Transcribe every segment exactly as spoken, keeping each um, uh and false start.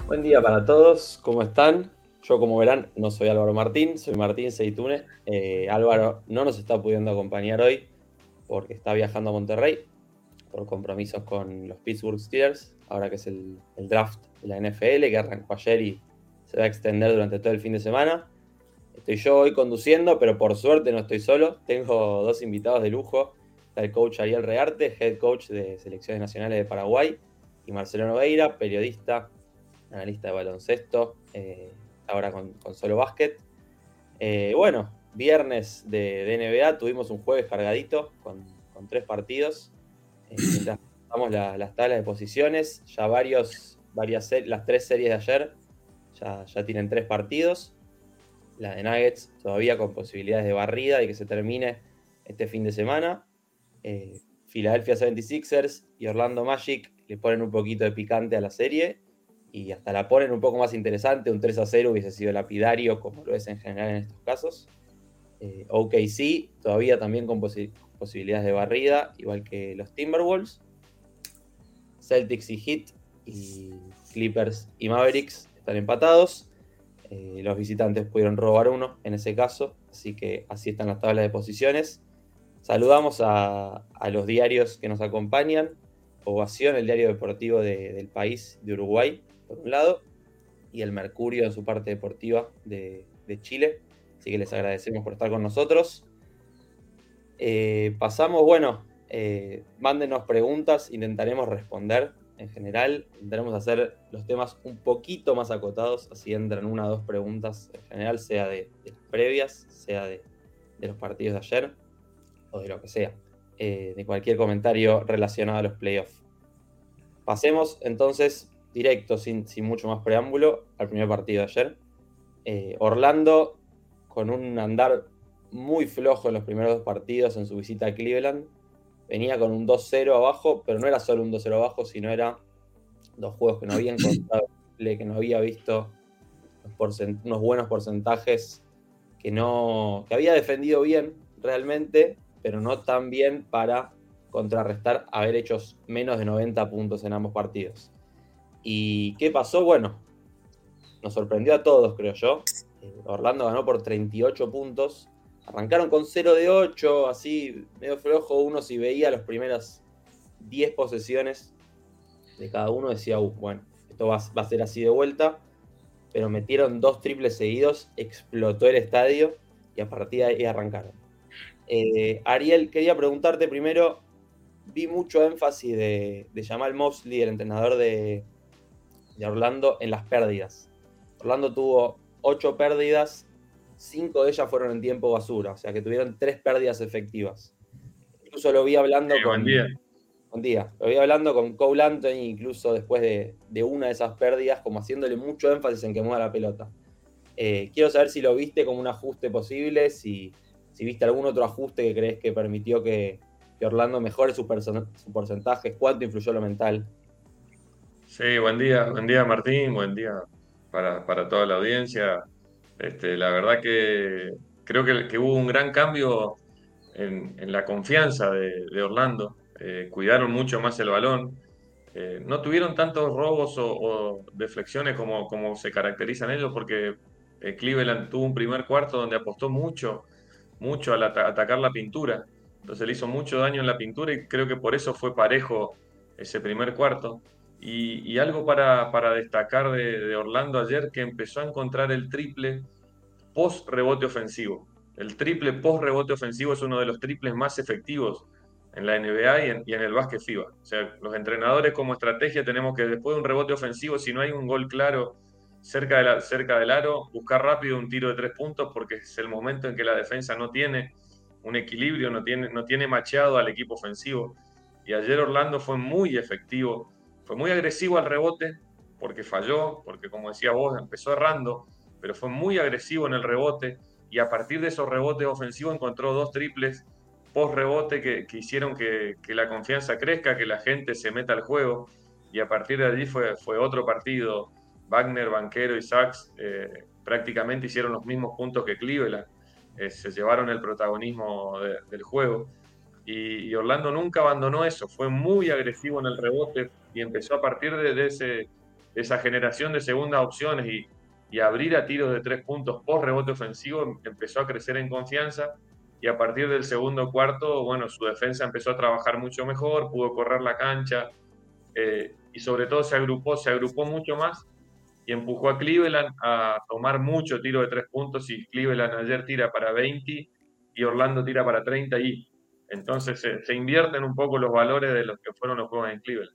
Buen día para todos, ¿cómo están? Yo, como verán, no soy Álvaro Martín, soy Martín Seitune. Eh, Álvaro no nos está pudiendo acompañar hoy porque está viajando a Monterrey por compromisos con los Pittsburgh Steelers, ahora que es el, el draft de la N F L, que arrancó ayer y se va a extender durante todo el fin de semana. Estoy yo hoy conduciendo, pero por suerte no estoy solo. Tengo dos invitados de lujo. Está el coach Ariel Rearte, head coach de selecciones nacionales de Paraguay, y Marcelo Nogueira, periodista, analista de baloncesto, eh, ahora con, con Solo Básquet. Eh, bueno, viernes de, de N B A, tuvimos un jueves cargadito con, con tres partidos. Eh, mientras pasamos la, las tablas de posiciones, ya varios, varias las tres series de ayer ya, ya tienen tres partidos. La de Nuggets todavía con posibilidades de barrida y que se termine este fin de semana. Eh, Philadelphia setenta y seis ers y Orlando Magic le ponen un poquito de picante a la serie y hasta la ponen un poco más interesante. Un tres a cero hubiese sido lapidario, como lo es en general en estos casos. Eh, O K C todavía también con posi- posibilidades de barrida, igual que los Timberwolves. Celtics y Heat y Clippers y Mavericks están empatados. Eh, los visitantes pudieron robar uno en ese caso, así que así están las tablas de posiciones. Saludamos a, a los diarios que nos acompañan. Ovación, el diario deportivo de, del país de Uruguay, por un lado, y el Mercurio en su parte deportiva de, de Chile. Así que les agradecemos por estar con nosotros. Eh, pasamos, bueno, eh, mándenos preguntas, intentaremos responder en general. Intentaremos hacer los temas un poquito más acotados, así entran una o dos preguntas en general, sea de, de las previas, sea de, de los partidos de ayer o de lo que sea, eh, de cualquier comentario relacionado a los playoffs. Pasemos entonces directo, sin, sin mucho más preámbulo, al primer partido de ayer. Eh, Orlando, con un andar muy flojo en los primeros dos partidos en su visita a Cleveland, venía con un dos cero abajo, pero no era solo un dos cero abajo, sino era dos juegos que no había encontrado, que no había visto unos buenos porcentajes, que, no, que había defendido bien realmente, pero no tan bien para contrarrestar haber hecho menos de noventa puntos en ambos partidos. ¿Y qué pasó? Bueno, nos sorprendió a todos, creo yo. Eh, Orlando ganó por treinta y ocho puntos. Arrancaron con cero de ocho, así medio flojo. Uno, si veía las primeras diez posesiones de cada uno, decía, uh, bueno, esto va, va a ser así de vuelta. Pero metieron dos triples seguidos, explotó el estadio y a partir de ahí arrancaron. Eh, Ariel, quería preguntarte primero, vi mucho énfasis de, de Jamal Mosley, el entrenador de, de Orlando, en las pérdidas. Orlando tuvo ocho pérdidas, cinco de ellas fueron en tiempo basura, o sea que tuvieron tres pérdidas efectivas. Incluso lo vi hablando Sí, buen con, día. con día, lo vi hablando con Cole Anthony, incluso después de, de una de esas pérdidas, como haciéndole mucho énfasis en que mueva la pelota. Eh, quiero saber si lo viste como un ajuste posible, si, si viste algún otro ajuste que crees que permitió que, que Orlando mejore su, su porcentaje, cuánto influyó lo mental. Sí, buen día, buen día Martín, buen día para, para toda la audiencia. Este, la verdad que creo que, que hubo un gran cambio en, en la confianza de, de Orlando. Eh, cuidaron mucho más el balón. Eh, no tuvieron tantos robos o, o deflexiones como, como se caracterizan ellos, porque eh, Cleveland tuvo un primer cuarto donde apostó mucho, mucho al ata- atacar la pintura. Entonces le hizo mucho daño en la pintura y creo que por eso fue parejo ese primer cuarto. Y, y algo para, para destacar de, de Orlando ayer, que empezó a encontrar el triple post rebote ofensivo. El triple post rebote ofensivo es uno de los triples más efectivos en la N B A y en, y en el básquet FIBA. O sea, los entrenadores como estrategia tenemos que después de un rebote ofensivo, si no hay un gol claro cerca, de la, cerca del aro, buscar rápido un tiro de tres puntos porque es el momento en que la defensa no tiene un equilibrio, no tiene, no tiene macheado al equipo ofensivo. Y ayer Orlando fue muy efectivo, fue muy agresivo al rebote porque falló, porque como decía vos, empezó errando, pero fue muy agresivo en el rebote y a partir de esos rebotes ofensivos encontró dos triples post rebote que, que hicieron que, que, la confianza crezca, que la gente se meta al juego y a partir de allí fue, fue otro partido. Wagner, Banquero y Sachs eh, prácticamente hicieron los mismos puntos que Cleveland, eh, se llevaron el protagonismo de, del juego y, y, Orlando nunca abandonó eso, fue muy agresivo en el rebote y empezó a partir de, de ese esa generación de segundas opciones y, y abrir a tiros de tres puntos post rebote ofensivo empezó a crecer en confianza. Y a partir del segundo cuarto, bueno, su defensa empezó a trabajar mucho mejor, pudo correr la cancha, eh, y sobre todo se agrupó, se agrupó mucho más y empujó a Cleveland a tomar mucho tiro de tres puntos. Y Cleveland ayer tira para veinte y Orlando tira para treinta, y entonces se, se invierten un poco los valores de los que fueron los juegos en Cleveland.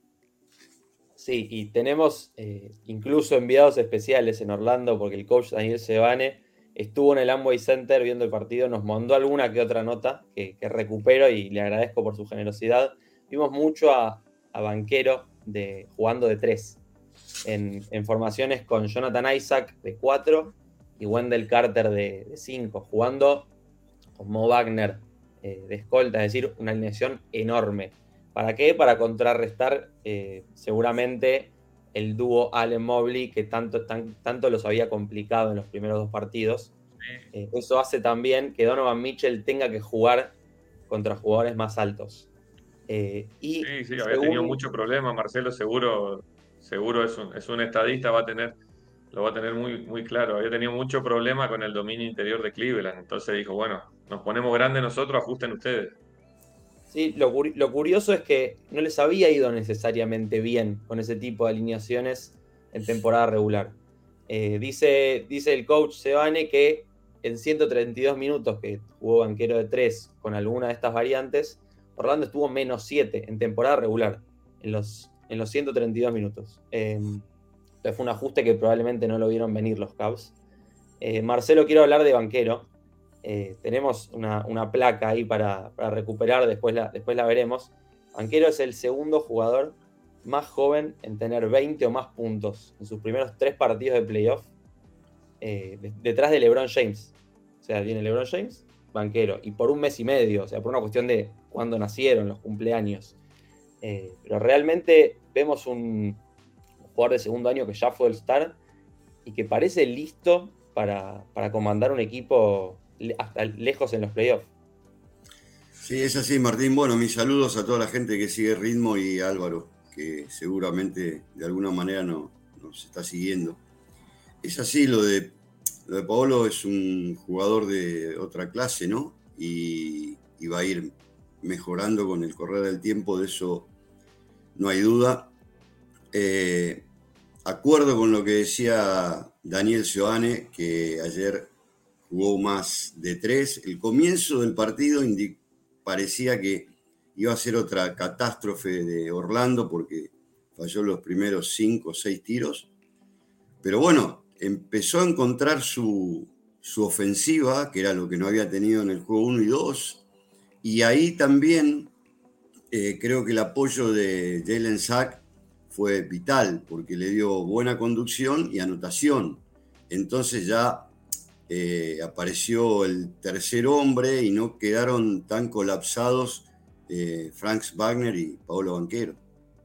Sí, y tenemos eh, incluso enviados especiales en Orlando porque el coach Daniel Sebane estuvo en el Amway Center viendo el partido, nos mandó alguna que otra nota que, que recupero y le agradezco por su generosidad. Vimos mucho a, a Banchero de, jugando de tres en, en formaciones con Jonathan Isaac de cuatro y Wendell Carter de cinco, jugando con Mo Wagner eh, de escolta, es decir, una alineación enorme. ¿Para qué? Para contrarrestar eh, seguramente el dúo Allen Mobley que tanto, tan, tanto los había complicado en los primeros dos partidos. Eh, eso hace también que Donovan Mitchell tenga que jugar contra jugadores más altos. Eh, y Sí, sí, había según... tenido mucho problema. Marcelo seguro, seguro es un, es un estadista, va a tener, lo va a tener muy, muy claro. Había tenido mucho problema con el dominio interior de Cleveland. Entonces dijo, bueno, nos ponemos grandes nosotros, ajusten ustedes. Sí, lo, lo curioso es que no les había ido necesariamente bien con ese tipo de alineaciones en temporada regular. Eh, dice, dice el coach Sebane que en ciento treinta y dos minutos que jugó Banchero de tres con alguna de estas variantes, Orlando estuvo menos siete en temporada regular, en los, en los ciento treinta y dos minutos. Eh, entonces fue un ajuste que probablemente no lo vieron venir los Cavs. Eh, Marcelo, quiero hablar de Banchero. Eh, tenemos una, una, placa ahí para, para recuperar, después la, después la veremos. Banchero es el segundo jugador más joven en tener veinte o más puntos en sus primeros tres partidos de playoff, eh, de, detrás de LeBron James. O sea, viene LeBron James, Banchero, y por un mes y medio, o sea, por una cuestión de cuándo nacieron, los cumpleaños. Eh, pero realmente vemos un jugador de segundo año que ya fue All-Star y que parece listo para, para comandar un equipo hasta lejos en los playoffs. Sí, es así, Martín. Bueno, mis saludos a toda la gente que sigue Ritmo y a Álvaro, que seguramente de alguna manera no, nos está siguiendo. Es así, lo de, lo de Paolo es un jugador de otra clase, ¿no? Y, y va a ir mejorando con el correr del tiempo, de eso no hay duda. Eh, acuerdo con lo que decía Daniel Sebane, que ayer jugó más de tres. El comienzo del partido parecía que iba a ser otra catástrofe de Orlando porque falló los primeros cinco o seis tiros. Pero bueno, empezó a encontrar su, su ofensiva, que era lo que no había tenido en el juego uno y dos. Y ahí también eh, creo que el apoyo de Jalen Sack fue vital porque le dio buena conducción y anotación. Entonces ya Eh, apareció el tercer hombre y no quedaron tan colapsados eh, Frank Wagner y Paolo Banchero.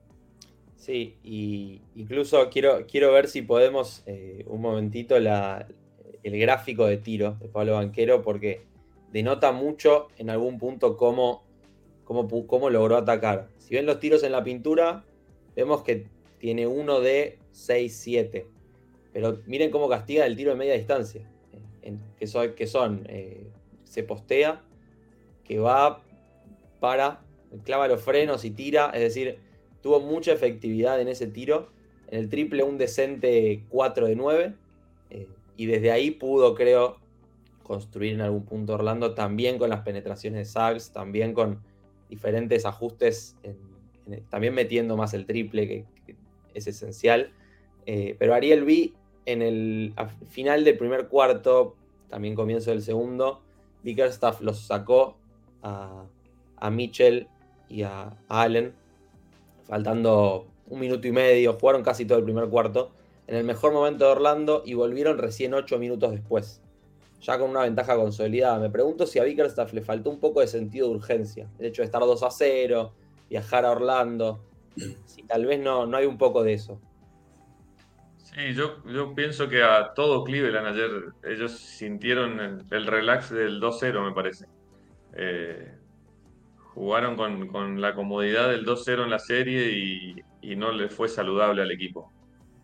Sí, y incluso quiero, quiero ver si podemos eh, un momentito la, el gráfico de tiro de Paolo Banchero, porque denota mucho en algún punto cómo, cómo, cómo logró atacar. Si ven los tiros en la pintura, vemos que tiene uno de seis siete, pero miren cómo castiga el tiro de media distancia. En, que son, que son eh, se postea, que va para, clava los frenos y tira, es decir, tuvo mucha efectividad en ese tiro. En el triple un decente cuatro de nueve, eh, y desde ahí pudo, creo, construir en algún punto Orlando, también con las penetraciones de Suggs, también con diferentes ajustes, en, en, también metiendo más el triple, que, que es esencial. Eh, pero Ariel B en el final del primer cuarto, también comienzo del segundo, Bickerstaff los sacó a, a Mitchell y a, a Allen, faltando un minuto y medio, jugaron casi todo el primer cuarto, en el mejor momento de Orlando, y volvieron recién ocho minutos después, ya con una ventaja consolidada. Me pregunto si a Bickerstaff le faltó un poco de sentido de urgencia, el hecho de estar dos a cero, viajar a Orlando, si tal vez no, no hay un poco de eso. Sí, yo, yo pienso que a todo Cleveland ayer ellos sintieron el, el relax del dos cero, me parece. Eh, jugaron con, con la comodidad del dos cero en la serie y, y no les fue saludable al equipo.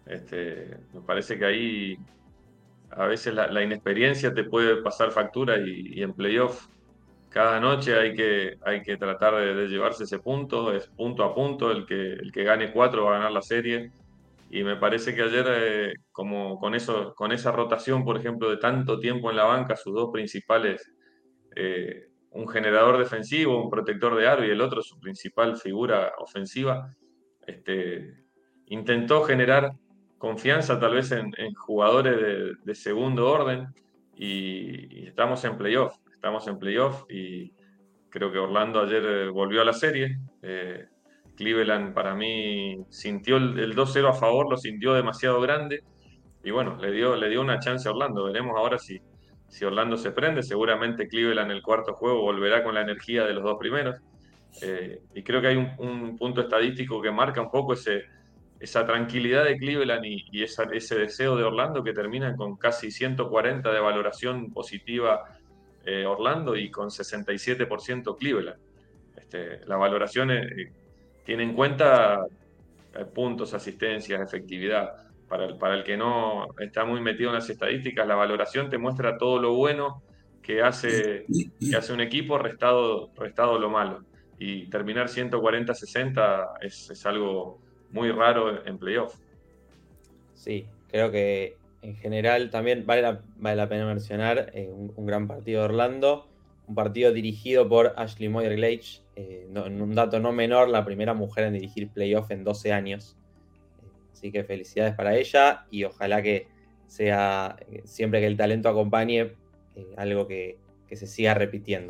Este, me parece que ahí a veces la, la inexperiencia te puede pasar factura y, y en playoff cada noche hay que, hay que tratar de, de llevarse ese punto, es punto a punto, el que, el que gane cuatro va a ganar la serie. Y me parece que ayer, eh, como con eso, con esa rotación, por ejemplo, de tanto tiempo en la banca, sus dos principales, eh, un generador defensivo, un protector de aro y el otro su principal figura ofensiva, este, intentó generar confianza tal vez en, en jugadores de, de segundo orden y, y estamos en playoff, estamos en playoff y creo que Orlando ayer eh, volvió a la serie. Eh, Cleveland para mí sintió el, el dos cero a favor, lo sintió demasiado grande y bueno, le dio, le dio una chance a Orlando. Veremos ahora si, si Orlando se prende. Seguramente Cleveland en el cuarto juego volverá con la energía de los dos primeros. Eh, y creo que hay un, un punto estadístico que marca un poco ese, esa tranquilidad de Cleveland y, y esa, ese deseo de Orlando que terminan con casi ciento cuarenta de valoración positiva eh, Orlando y con sesenta y siete por ciento Cleveland. Este, la valoración eh, tiene en cuenta eh, puntos, asistencias, efectividad. Para el, para el que no está muy metido en las estadísticas, la valoración te muestra todo lo bueno que hace, que hace un equipo restado, restado lo malo. Y terminar ciento cuarenta a sesenta es, es algo muy raro en playoff. Sí, creo que en general también vale la, vale la pena mencionar eh, un, un gran partido de Orlando, un partido dirigido por Ashley Moyer-Gleich, eh, no, en un dato no menor, la primera mujer en dirigir playoff en doce años. Eh, así que felicidades para ella y ojalá que sea, eh, siempre que el talento acompañe, eh, algo que, que se siga repitiendo.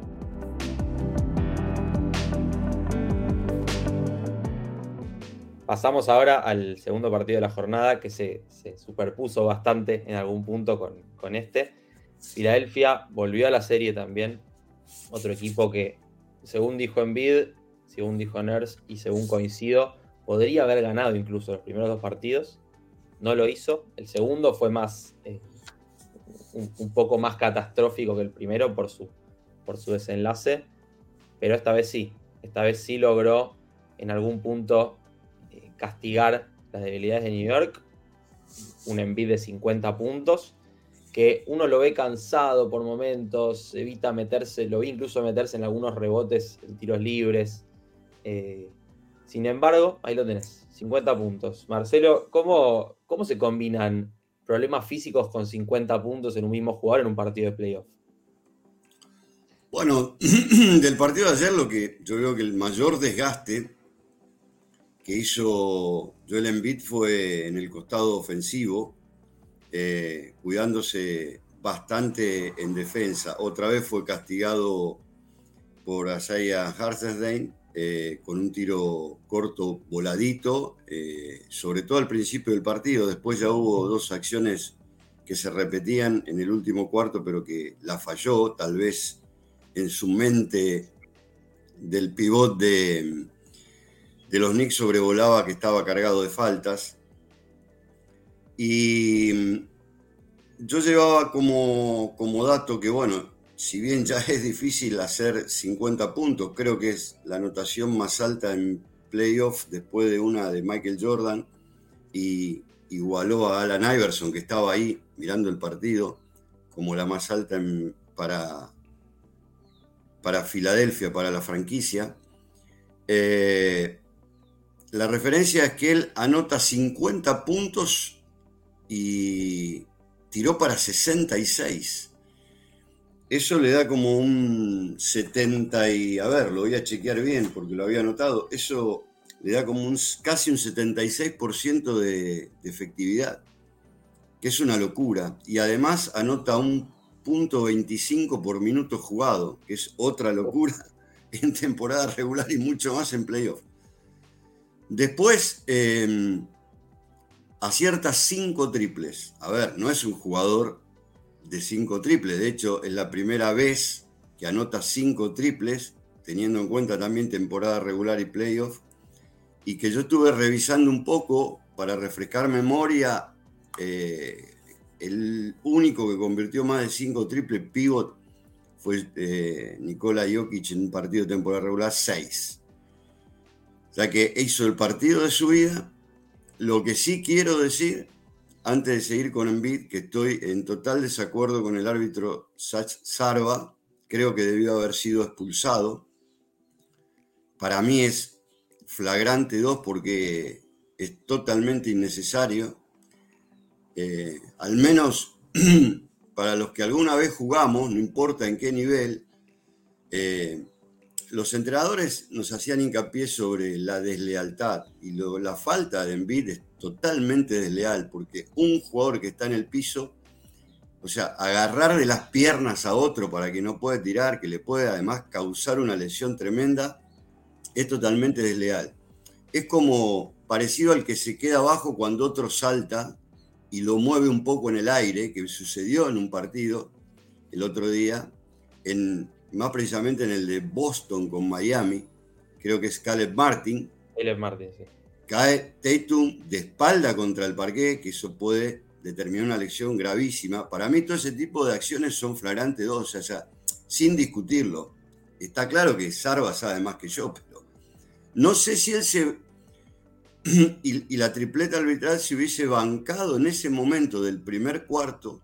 Pasamos ahora al segundo partido de la jornada que se, se superpuso bastante en algún punto con, con este. Filadelfia volvió a la serie también. Otro equipo que, según dijo Embiid, según dijo Nurse y según coincido, podría haber ganado incluso los primeros dos partidos. No lo hizo. El segundo fue más eh, un, un poco más catastrófico que el primero por su, por su desenlace. Pero esta vez sí. Esta vez sí logró en algún punto castigar las debilidades de New York. Un Embiid de cincuenta puntos, que uno lo ve cansado por momentos, evita meterse, lo vi incluso meterse en algunos rebotes en tiros libres. Eh, sin embargo, ahí lo tenés, cincuenta puntos. Marcelo, ¿cómo, cómo se combinan problemas físicos con cincuenta puntos en un mismo jugador en un partido de playoff? Bueno, del partido de ayer lo que yo creo que el mayor desgaste que hizo Joel Embiid fue en el costado ofensivo, eh, cuidándose bastante en defensa. Otra vez fue castigado por Isaiah Hartenstein eh, con un tiro corto voladito, eh, sobre todo al principio del partido. Después ya hubo dos acciones que se repetían en el último cuarto, pero que la falló, tal vez en su mente del pivot de... de los Knicks sobrevolaba que estaba cargado de faltas. Y yo llevaba como, como dato que, bueno, si bien ya es difícil hacer cincuenta puntos, creo que es la anotación más alta en playoff después de una de Michael Jordan, y igualó a Allen Iverson, que estaba ahí mirando el partido, como la más alta en, para, para Filadelfia, para la franquicia. Eh, La referencia es que él anota cincuenta puntos y tiró para sesenta y seis. Eso le da como un setenta y... A ver, lo voy a chequear bien porque lo había anotado. Eso le da como un, casi un setenta y seis por ciento de, de efectividad, que es una locura. Y además anota un punto veinticinco por minuto jugado, que es otra locura en temporada regular y mucho más en playoff. Después eh, acierta cinco triples. A ver, no es un jugador de cinco triples. De hecho, es la primera vez que anota cinco triples, teniendo en cuenta también temporada regular y playoff. Y que yo estuve revisando un poco para refrescar memoria. Eh, el único que convirtió más de cinco triples pivot fue eh, Nikola Jokic en un partido de temporada regular, seis. O sea que hizo el partido de su vida lo que sí quiero decir, antes de seguir con Embiid, que estoy en total desacuerdo con el árbitro Sarva, creo que debió haber sido expulsado. Para mí es flagrante dos porque es totalmente innecesario. Eh, al menos para los que alguna vez jugamos, no importa en qué nivel, eh, los entrenadores nos hacían hincapié sobre la deslealtad y lo, la falta de Embiid es totalmente desleal porque un jugador que está en el piso, o sea, agarrar de las piernas a otro para que no pueda tirar, que le puede además causar una lesión tremenda, es totalmente desleal. Es como parecido al que se queda abajo cuando otro salta y lo mueve un poco en el aire, que sucedió en un partido el otro día, en, más precisamente en el de Boston con Miami, creo que es Caleb Martin. Caleb Martin, sí. Cae Tatum de espalda contra el parqué, que eso puede determinar una lesión gravísima. Para mí todo ese tipo de acciones son flagrante dos, o sea, sin discutirlo. Está claro que Sarva sabe más que yo, pero no sé si él se... Y, y la tripleta arbitral se hubiese bancado en ese momento del primer cuarto,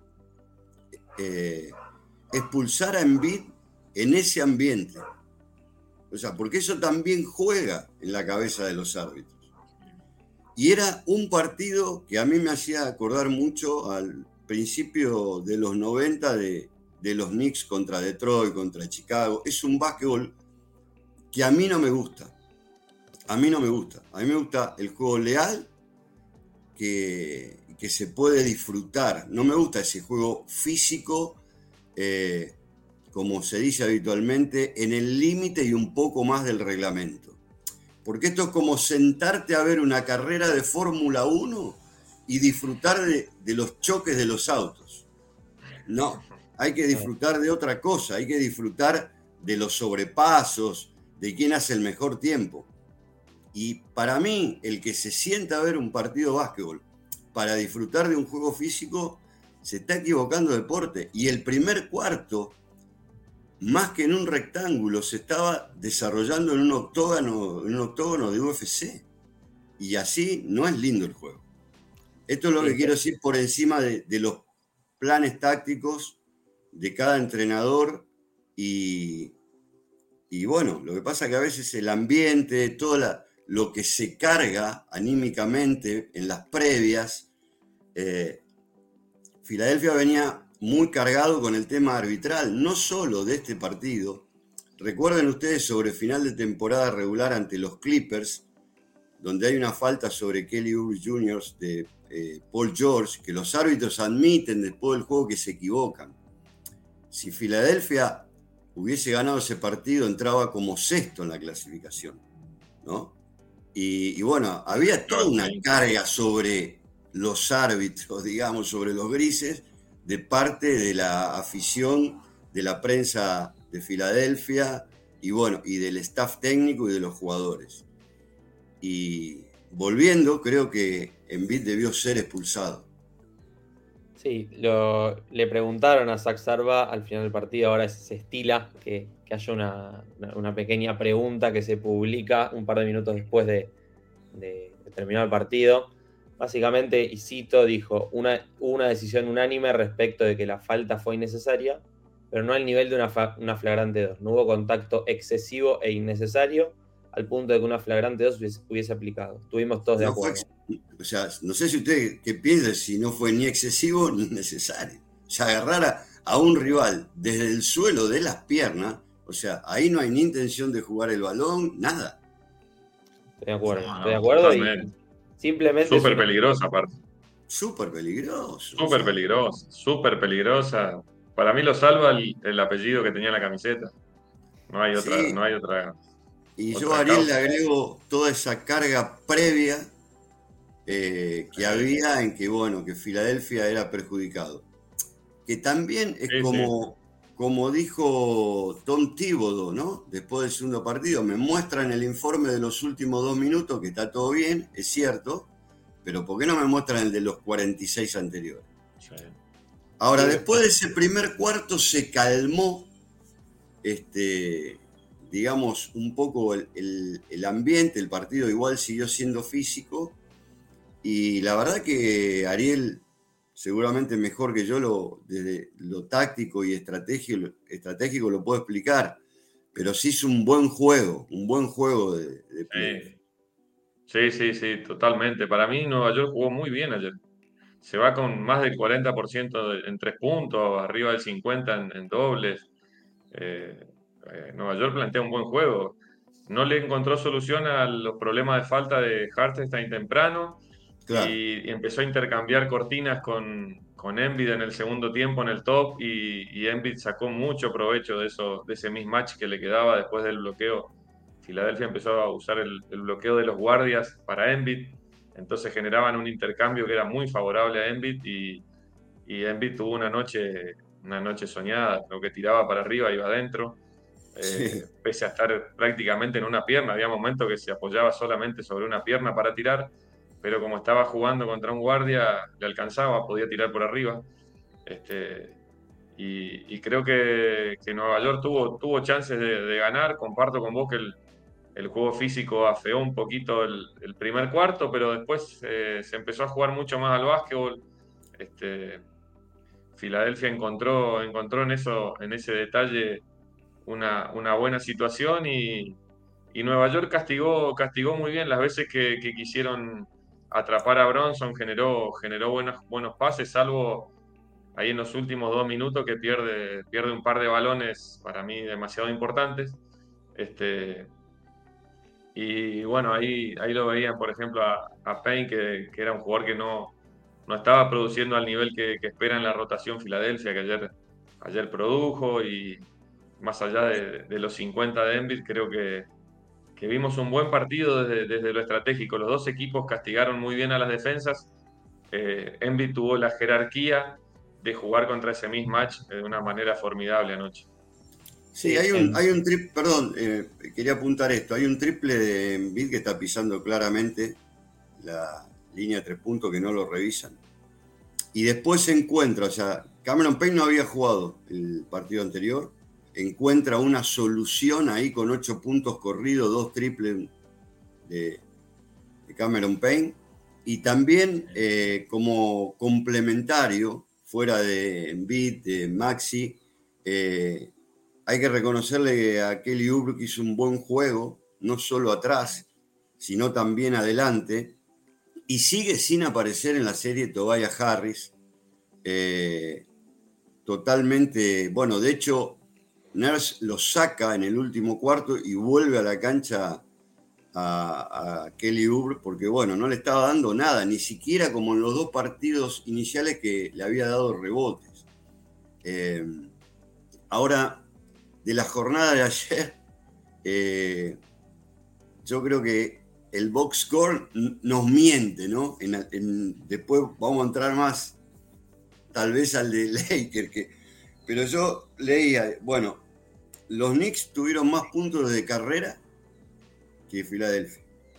eh, expulsar a Embiid en ese ambiente. O sea, porque eso también juega en la cabeza de los árbitros. Y era un partido que a mí me hacía acordar mucho al principio de los noventa de, de los Knicks contra Detroit, contra Chicago. Es un básquetbol que a mí no me gusta. A mí no me gusta. A mí me gusta el juego leal que, que se puede disfrutar. No me gusta ese juego físico, eh, como se dice habitualmente, en el límite y un poco más del reglamento. Porque esto es como sentarte a ver una carrera de Fórmula uno y disfrutar de, de los choques de los autos. No, hay que disfrutar de otra cosa. Hay que disfrutar de los sobrepasos, de quién hace el mejor tiempo. Y para mí, el que se sienta a ver un partido de básquetbol para disfrutar de un juego físico, se está equivocando de deporte. Y el primer cuarto, más que en un rectángulo, se estaba desarrollando en un octógono, en un octógono de U F C. Y así no es lindo el juego. Esto es lo sí, que quiero decir por encima de, de los planes tácticos de cada entrenador y, y bueno, lo que pasa es que a veces el ambiente, toda la... lo que se carga anímicamente en las previas. Eh, Filadelfia venía muy cargado con el tema arbitral, no solo de este partido. Recuerden ustedes sobre final de temporada regular ante los Clippers, donde hay una falta sobre Kelly Oubre junior de eh, Paul George, que los árbitros admiten después del juego que se equivocan. Si Filadelfia hubiese ganado ese partido, entraba como sexto en la clasificación, ¿no? Y, y bueno, había toda una carga sobre los árbitros, digamos, sobre los grises, de parte de la afición, de la prensa de Filadelfia, y bueno, y del staff técnico y de los jugadores. Y volviendo, creo que Embiid debió ser expulsado. Sí, lo, le preguntaron a Zach Sarva al final del partido, ahora se estila que, que haya una, una pequeña pregunta que se publica un par de minutos después de, de, de terminar el partido. Básicamente, y cito, dijo, una, una decisión unánime respecto de que la falta fue innecesaria, pero no al nivel de una, fa, una flagrante dos. No hubo contacto excesivo e innecesario al punto de que una flagrante dos hubiese, hubiese aplicado. Estuvimos todos de no acuerdo. Fue, o sea, no sé si usted qué piensa, si no fue ni excesivo ni necesario. O sea, agarrar a, a un rival desde el suelo de las piernas, o sea, ahí no hay ni intención de jugar el balón, nada. Estoy de acuerdo, no, estoy de acuerdo totalmente. y simplemente... Súper una... peligrosa, aparte. Súper peligroso. Súper o sea. peligrosa, súper peligrosa. Para mí lo salva el, el apellido que tenía en la camiseta. No hay otra, sí. no hay otra. Y otra yo a Ariel causa. le agrego toda esa carga previa eh, que sí. había en que, bueno, que Filadelfia era perjudicado. Que también es sí, como, sí. como dijo Tom Thibodeau, ¿no? Después del segundo partido, me muestran el informe de los últimos dos minutos, que está todo bien, es cierto, pero ¿por qué no me muestran el de los cuarenta y seis anteriores? Sí. Ahora, sí. después de ese primer cuarto se calmó, este, digamos, un poco el, el, el ambiente, el partido igual siguió siendo físico, y la verdad que Ariel, seguramente mejor que yo, lo, desde lo táctico y estratégico, estratégico lo puedo explicar, pero sí es un buen juego, un buen juego de, de Sí. sí, sí, sí, totalmente. Para mí Nueva York jugó muy bien ayer. Se va con más del cuarenta por ciento de- en tres puntos, arriba del cincuenta por ciento en, en dobles. Eh, eh, Nueva York plantea un buen juego. No le encontró solución a los problemas de falta de Hartenstein temprano Claro, y, y empezó a intercambiar cortinas con, con Embiid en el segundo tiempo en el top y, y Embiid sacó mucho provecho de, eso, de ese mismatch que le quedaba después del bloqueo. Filadelfia empezó a usar el, el bloqueo de los guardias para Embiid, entonces generaban un intercambio que era muy favorable a Embiid y, y Embiid tuvo una noche, una noche soñada, lo que tiraba para arriba iba adentro. sí, Eh, pese a estar prácticamente en una pierna, había momentos que se apoyaba solamente sobre una pierna para tirar, pero como estaba jugando contra un guardia, le alcanzaba, podía tirar por arriba. Este, y, y creo que, que Nueva York tuvo, tuvo chances de, de ganar. Comparto con vos que el, el juego físico afeó un poquito el, el primer cuarto, pero después eh, se empezó a jugar mucho más al básquetbol. Este, Filadelfia encontró, encontró en, eso, en ese detalle una, una buena situación y, y Nueva York castigó, castigó muy bien las veces que, que quisieron atrapar a Bronson, generó, generó buenos, buenos pases, salvo ahí en los últimos dos minutos que pierde, pierde un par de balones para mí demasiado importantes. Este, y bueno, ahí, ahí lo veían, por ejemplo, a, a Payne, que, que era un jugador que no, no estaba produciendo al nivel que, que espera en la rotación Filadelfia, que ayer, ayer produjo y más allá de, de los cincuenta de Embiid, creo que, que vimos un buen partido desde, desde lo estratégico. Los dos equipos castigaron muy bien a las defensas. Eh, Embiid tuvo la jerarquía de jugar contra ese mismatch de una manera formidable anoche. sí, hay un, hay un triple, perdón, eh, quería apuntar esto, hay un triple de Embiid que está pisando claramente la línea de tres puntos que no lo revisan. Y después se encuentra, o sea, Cameron Payne no había jugado el partido anterior, encuentra una solución ahí con ocho puntos corridos, dos triples de, de Cameron Payne, y también eh, como complementario, fuera de Embiid, de Maxi, eh, hay que reconocerle a Kelly Oubre que hizo un buen juego, no solo atrás, sino también adelante, y sigue sin aparecer en la serie Tobias Harris, eh, totalmente, bueno, de hecho, Nurse lo saca en el último cuarto y vuelve a la cancha a, a Kelly Oubre, porque bueno, no le estaba dando nada, ni siquiera como en los dos partidos iniciales que le había dado rebotes. Eh, ahora, de la jornada de ayer, eh, yo creo que el box score nos miente, ¿no? En, en, después vamos a entrar más, tal vez al de Lakers, que, pero yo leía, bueno, los Knicks tuvieron más puntos de carrera que Filadelfia.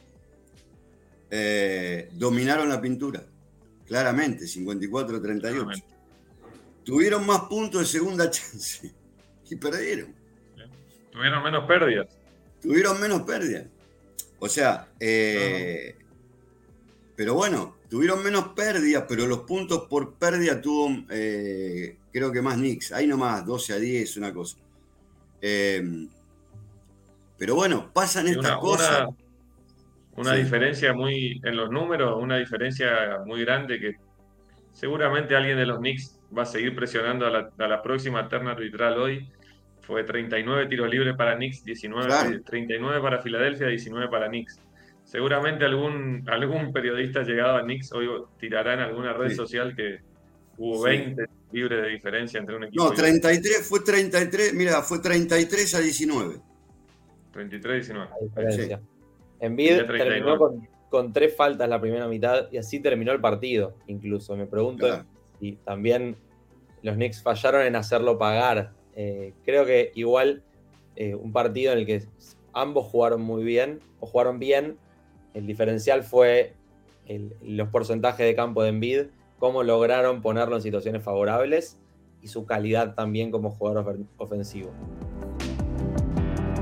Eh, dominaron la pintura, claramente, cincuenta y cuatro a treinta y ocho. Claramente. Tuvieron más puntos de segunda chance y perdieron. Tuvieron menos pérdidas. Tuvieron menos pérdidas. O sea, eh, no. Pero bueno, tuvieron menos pérdidas, pero los puntos por pérdida tuvo, eh, creo que más Knicks. Ahí nomás, doce a diez, una cosa. Eh, pero bueno, pasan estas una, cosas. Una, una sí. diferencia muy, en los números, una diferencia muy grande que seguramente alguien de los Knicks va a seguir presionando a la, a la próxima terna arbitral hoy. Fue treinta y nueve tiros libres para Knicks, diecinueve, claro. treinta y nueve para Filadelfia, diecinueve para Knicks. Seguramente algún, algún periodista llegado a Knicks hoy tirará en alguna red sí. social que hubo sí. veinte libres de diferencia entre un equipo no, y otro. No, treinta y tres, fue treinta y tres, mira, fue treinta y tres a diecinueve. treinta y tres a diecinueve. La diferencia. Sí. Embiid terminó con, con tres faltas la primera mitad y así terminó el partido, incluso. Me pregunto claro. si también los Knicks fallaron en hacerlo pagar. Eh, creo que igual eh, un partido en el que ambos jugaron muy bien, o jugaron bien, el diferencial fue el, los porcentajes de campo de Embiid, cómo lograron ponerlo en situaciones favorables y su calidad también como jugador ofensivo.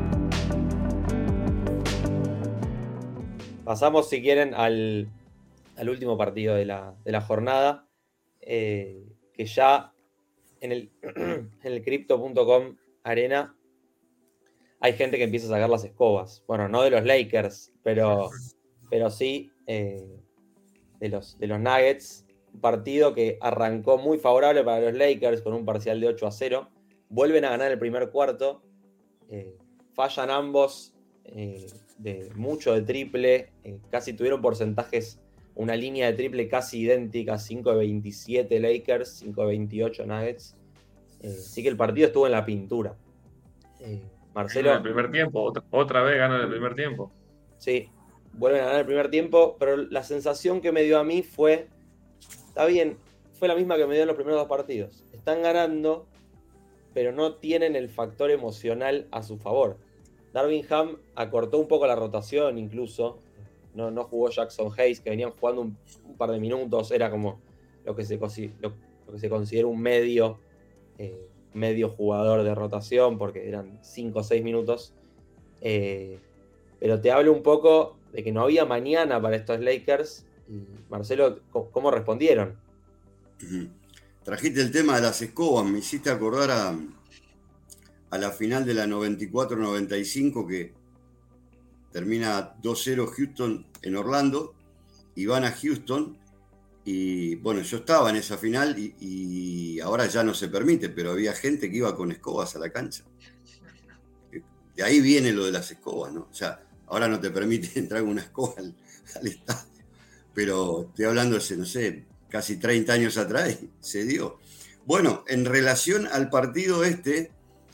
Pasamos, si quieren, al, al último partido de la, de la jornada, eh, que ya en el, en el crypto punto com arena hay gente que empieza a sacar las escobas. Bueno, no de los Lakers, pero, pero sí eh, de, los, de los Nuggets. Un partido que arrancó muy favorable para los Lakers con un parcial de ocho a cero. Vuelven a ganar el primer cuarto. Eh, fallan ambos eh, de mucho de triple. Eh, casi tuvieron porcentajes, una línea de triple casi idéntica. cinco de veintisiete Lakers, cinco de veintiocho Nuggets. Eh, así que el partido estuvo en la pintura. Eh, Marcelo. En el primer tiempo, otra, otra vez ganan el primer tiempo. Sí, vuelven a ganar el primer tiempo, pero la sensación que me dio a mí fue, está bien, fue la misma que me dio en los primeros dos partidos. Están ganando, pero no tienen el factor emocional a su favor. Darvin Ham acortó un poco la rotación incluso. No, no jugó Jackson Hayes, que venían jugando un, un par de minutos. Era como lo que se, lo, lo que se considera un medio, eh, medio jugador de rotación, porque eran cinco o seis minutos. Eh, pero te hablo un poco de que no había mañana para estos Lakers. Y Marcelo, ¿cómo respondieron? Trajiste el tema de las escobas, me hiciste acordar a, a la final de la noventa y cuatro noventa y cinco, que termina dos cero Houston en Orlando, y van a Houston, y bueno, yo estaba en esa final, y, y ahora ya no se permite, pero había gente que iba con escobas a la cancha. De ahí viene lo de las escobas, ¿no? O sea, ahora no te permite entrar con una escoba al, al estadio, pero estoy hablando de, no sé, casi treinta años atrás, se dio. Bueno, en relación al partido este,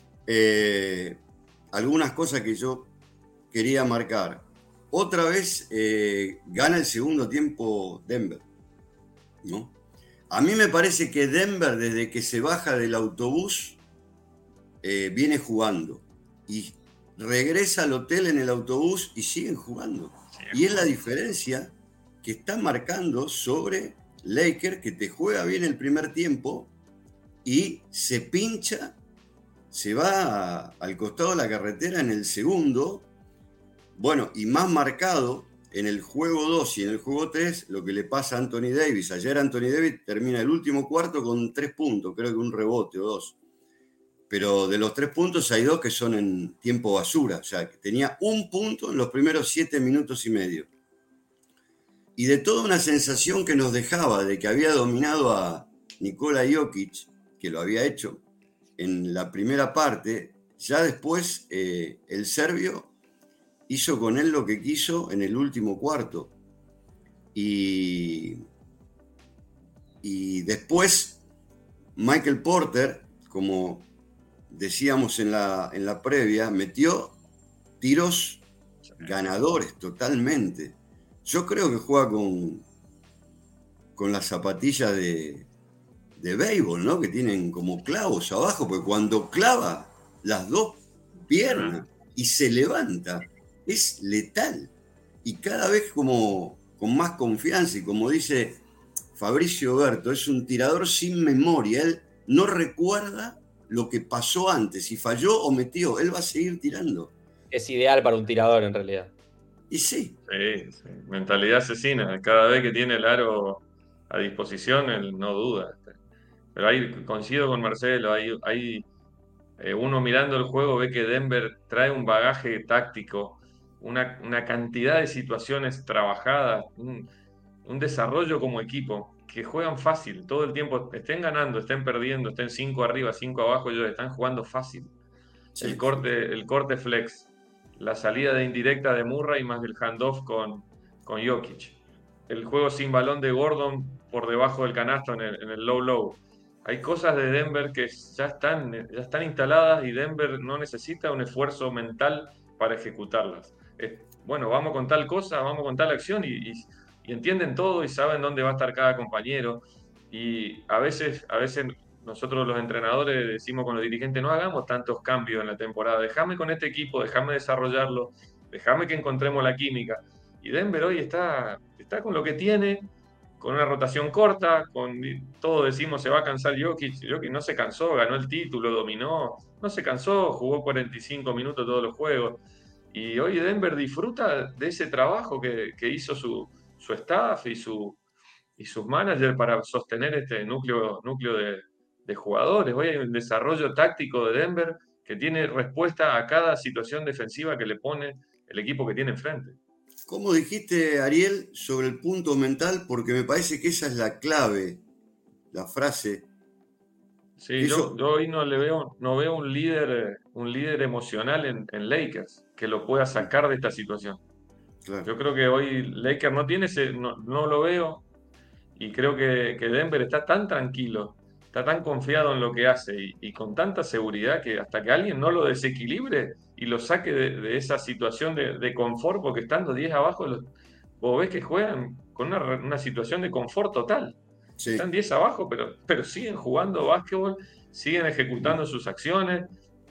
eh, algunas cosas que yo quería marcar. Otra vez eh, gana el segundo tiempo Denver, ¿no? A mí me parece que Denver, desde que se baja del autobús, eh, viene jugando. Y regresa al hotel en el autobús y siguen jugando. Y es la diferencia que está marcando sobre Lakers, que te juega bien el primer tiempo y se pincha, se va a, al costado de la carretera en el segundo. Bueno, y más marcado en el juego dos y en el juego tres, lo que le pasa a Anthony Davis. Ayer Anthony Davis termina el último cuarto con tres puntos, creo que un rebote o dos. Pero de los tres puntos hay dos que son en tiempo basura. O sea, que tenía un punto en los primeros siete minutos y medio. Y de toda una sensación que nos dejaba de que había dominado a Nikola Jokic, que lo había hecho en la primera parte, ya después eh, el serbio hizo con él lo que quiso en el último cuarto. Y, y después Michael Porter, como decíamos en la, en la previa, metió tiros ganadores totalmente. Yo creo que juega con, con las zapatillas de, de béisbol, ¿no? Que tienen como clavos abajo, porque cuando clava las dos piernas y se levanta, es letal. Y cada vez como con más confianza, y como dice Fabricio Berto, es un tirador sin memoria. Él no recuerda lo que pasó antes, si falló o metió, él va a seguir tirando. Es ideal para un tirador en realidad. Y sí. Sí, sí. Mentalidad asesina. Cada vez que tiene el aro a disposición, él no duda. Pero ahí coincido con Marcelo, hay, hay eh, uno mirando el juego ve que Denver trae un bagaje táctico, una, una cantidad de situaciones trabajadas, un, un desarrollo como equipo, que juegan fácil todo el tiempo, estén ganando, estén perdiendo, estén cinco arriba, cinco abajo, ellos están jugando fácil. Sí. El corte, el corte flex, la salida de indirecta de Murray más del handoff con, con Jokic, el juego sin balón de Gordon por debajo del canasto en el, en el low-low. Hay cosas de Denver que ya están, ya están instaladas y Denver no necesita un esfuerzo mental para ejecutarlas. Es, bueno, vamos con tal cosa, vamos con tal acción y, y, y entienden todo y saben dónde va a estar cada compañero. Y a veces, a veces nosotros los entrenadores decimos con los dirigentes, no hagamos tantos cambios en la temporada, déjame con este equipo, déjame desarrollarlo, déjame que encontremos la química. Y Denver hoy está, está con lo que tiene, con una rotación corta, con todos decimos se va a cansar Jokic. Jokic no se cansó, ganó el título, dominó, no se cansó, jugó cuarenta y cinco minutos todos los juegos. Y hoy Denver disfruta de ese trabajo que, que hizo su, su staff y, su, y sus managers para sostener este núcleo, núcleo de, de jugadores. Hoy hay un desarrollo táctico de Denver que tiene respuesta a cada situación defensiva que le pone el equipo que tiene enfrente. ¿Cómo dijiste, Ariel, sobre el punto mental? Porque me parece que esa es la clave, la frase. Sí, Eso, yo, yo hoy no le veo, no veo un líder, un líder emocional en, en Lakers que lo pueda sacar de esta situación. claro. Yo creo que hoy Lakers no tiene ese, no, no lo veo, y creo que, que Denver está tan tranquilo, está tan confiado en lo que hace y, y con tanta seguridad que hasta que alguien no lo desequilibre y lo saque de, de esa situación de, de confort, porque estando diez abajo, los, vos ves que juegan con una, una situación de confort total. Sí. Están diez abajo, pero, pero siguen jugando básquetbol, siguen ejecutando sus acciones.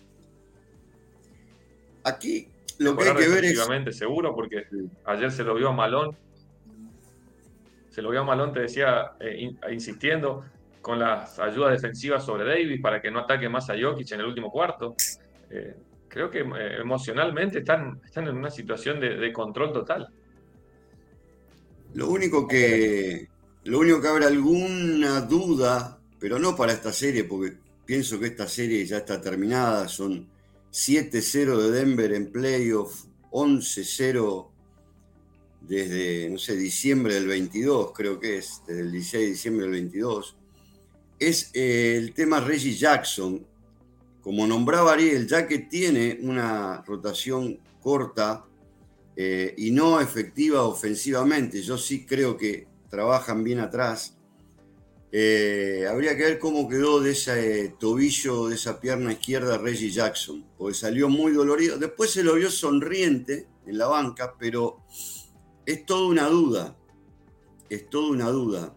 Aquí lo que hay Mejorar que ver es... defensivamente, seguro, porque ayer se lo vio a Malone. Se lo vio a Malone, te decía, eh, in, insistiendo con las ayudas defensivas sobre Davis para que no ataque más a Jokic en el último cuarto. Eh, creo que eh, emocionalmente están, están en una situación de, de control total. Lo único que, lo único que habrá alguna duda, pero no para esta serie, porque pienso que esta serie ya está terminada, son siete cero de Denver en playoff, once cero desde, no sé, diciembre del veintidós, creo que es, desde el dieciséis de diciembre del veintidós, es eh, el tema Reggie Jackson. Como nombraba Ariel, ya que tiene una rotación corta, Eh, y no efectiva ofensivamente, yo sí creo que trabajan bien atrás. Eh, habría que ver cómo quedó de ese eh, tobillo, de esa pierna izquierda Reggie Jackson, porque salió muy dolorido. Después se lo vio sonriente en la banca, pero es toda una duda, es toda una duda.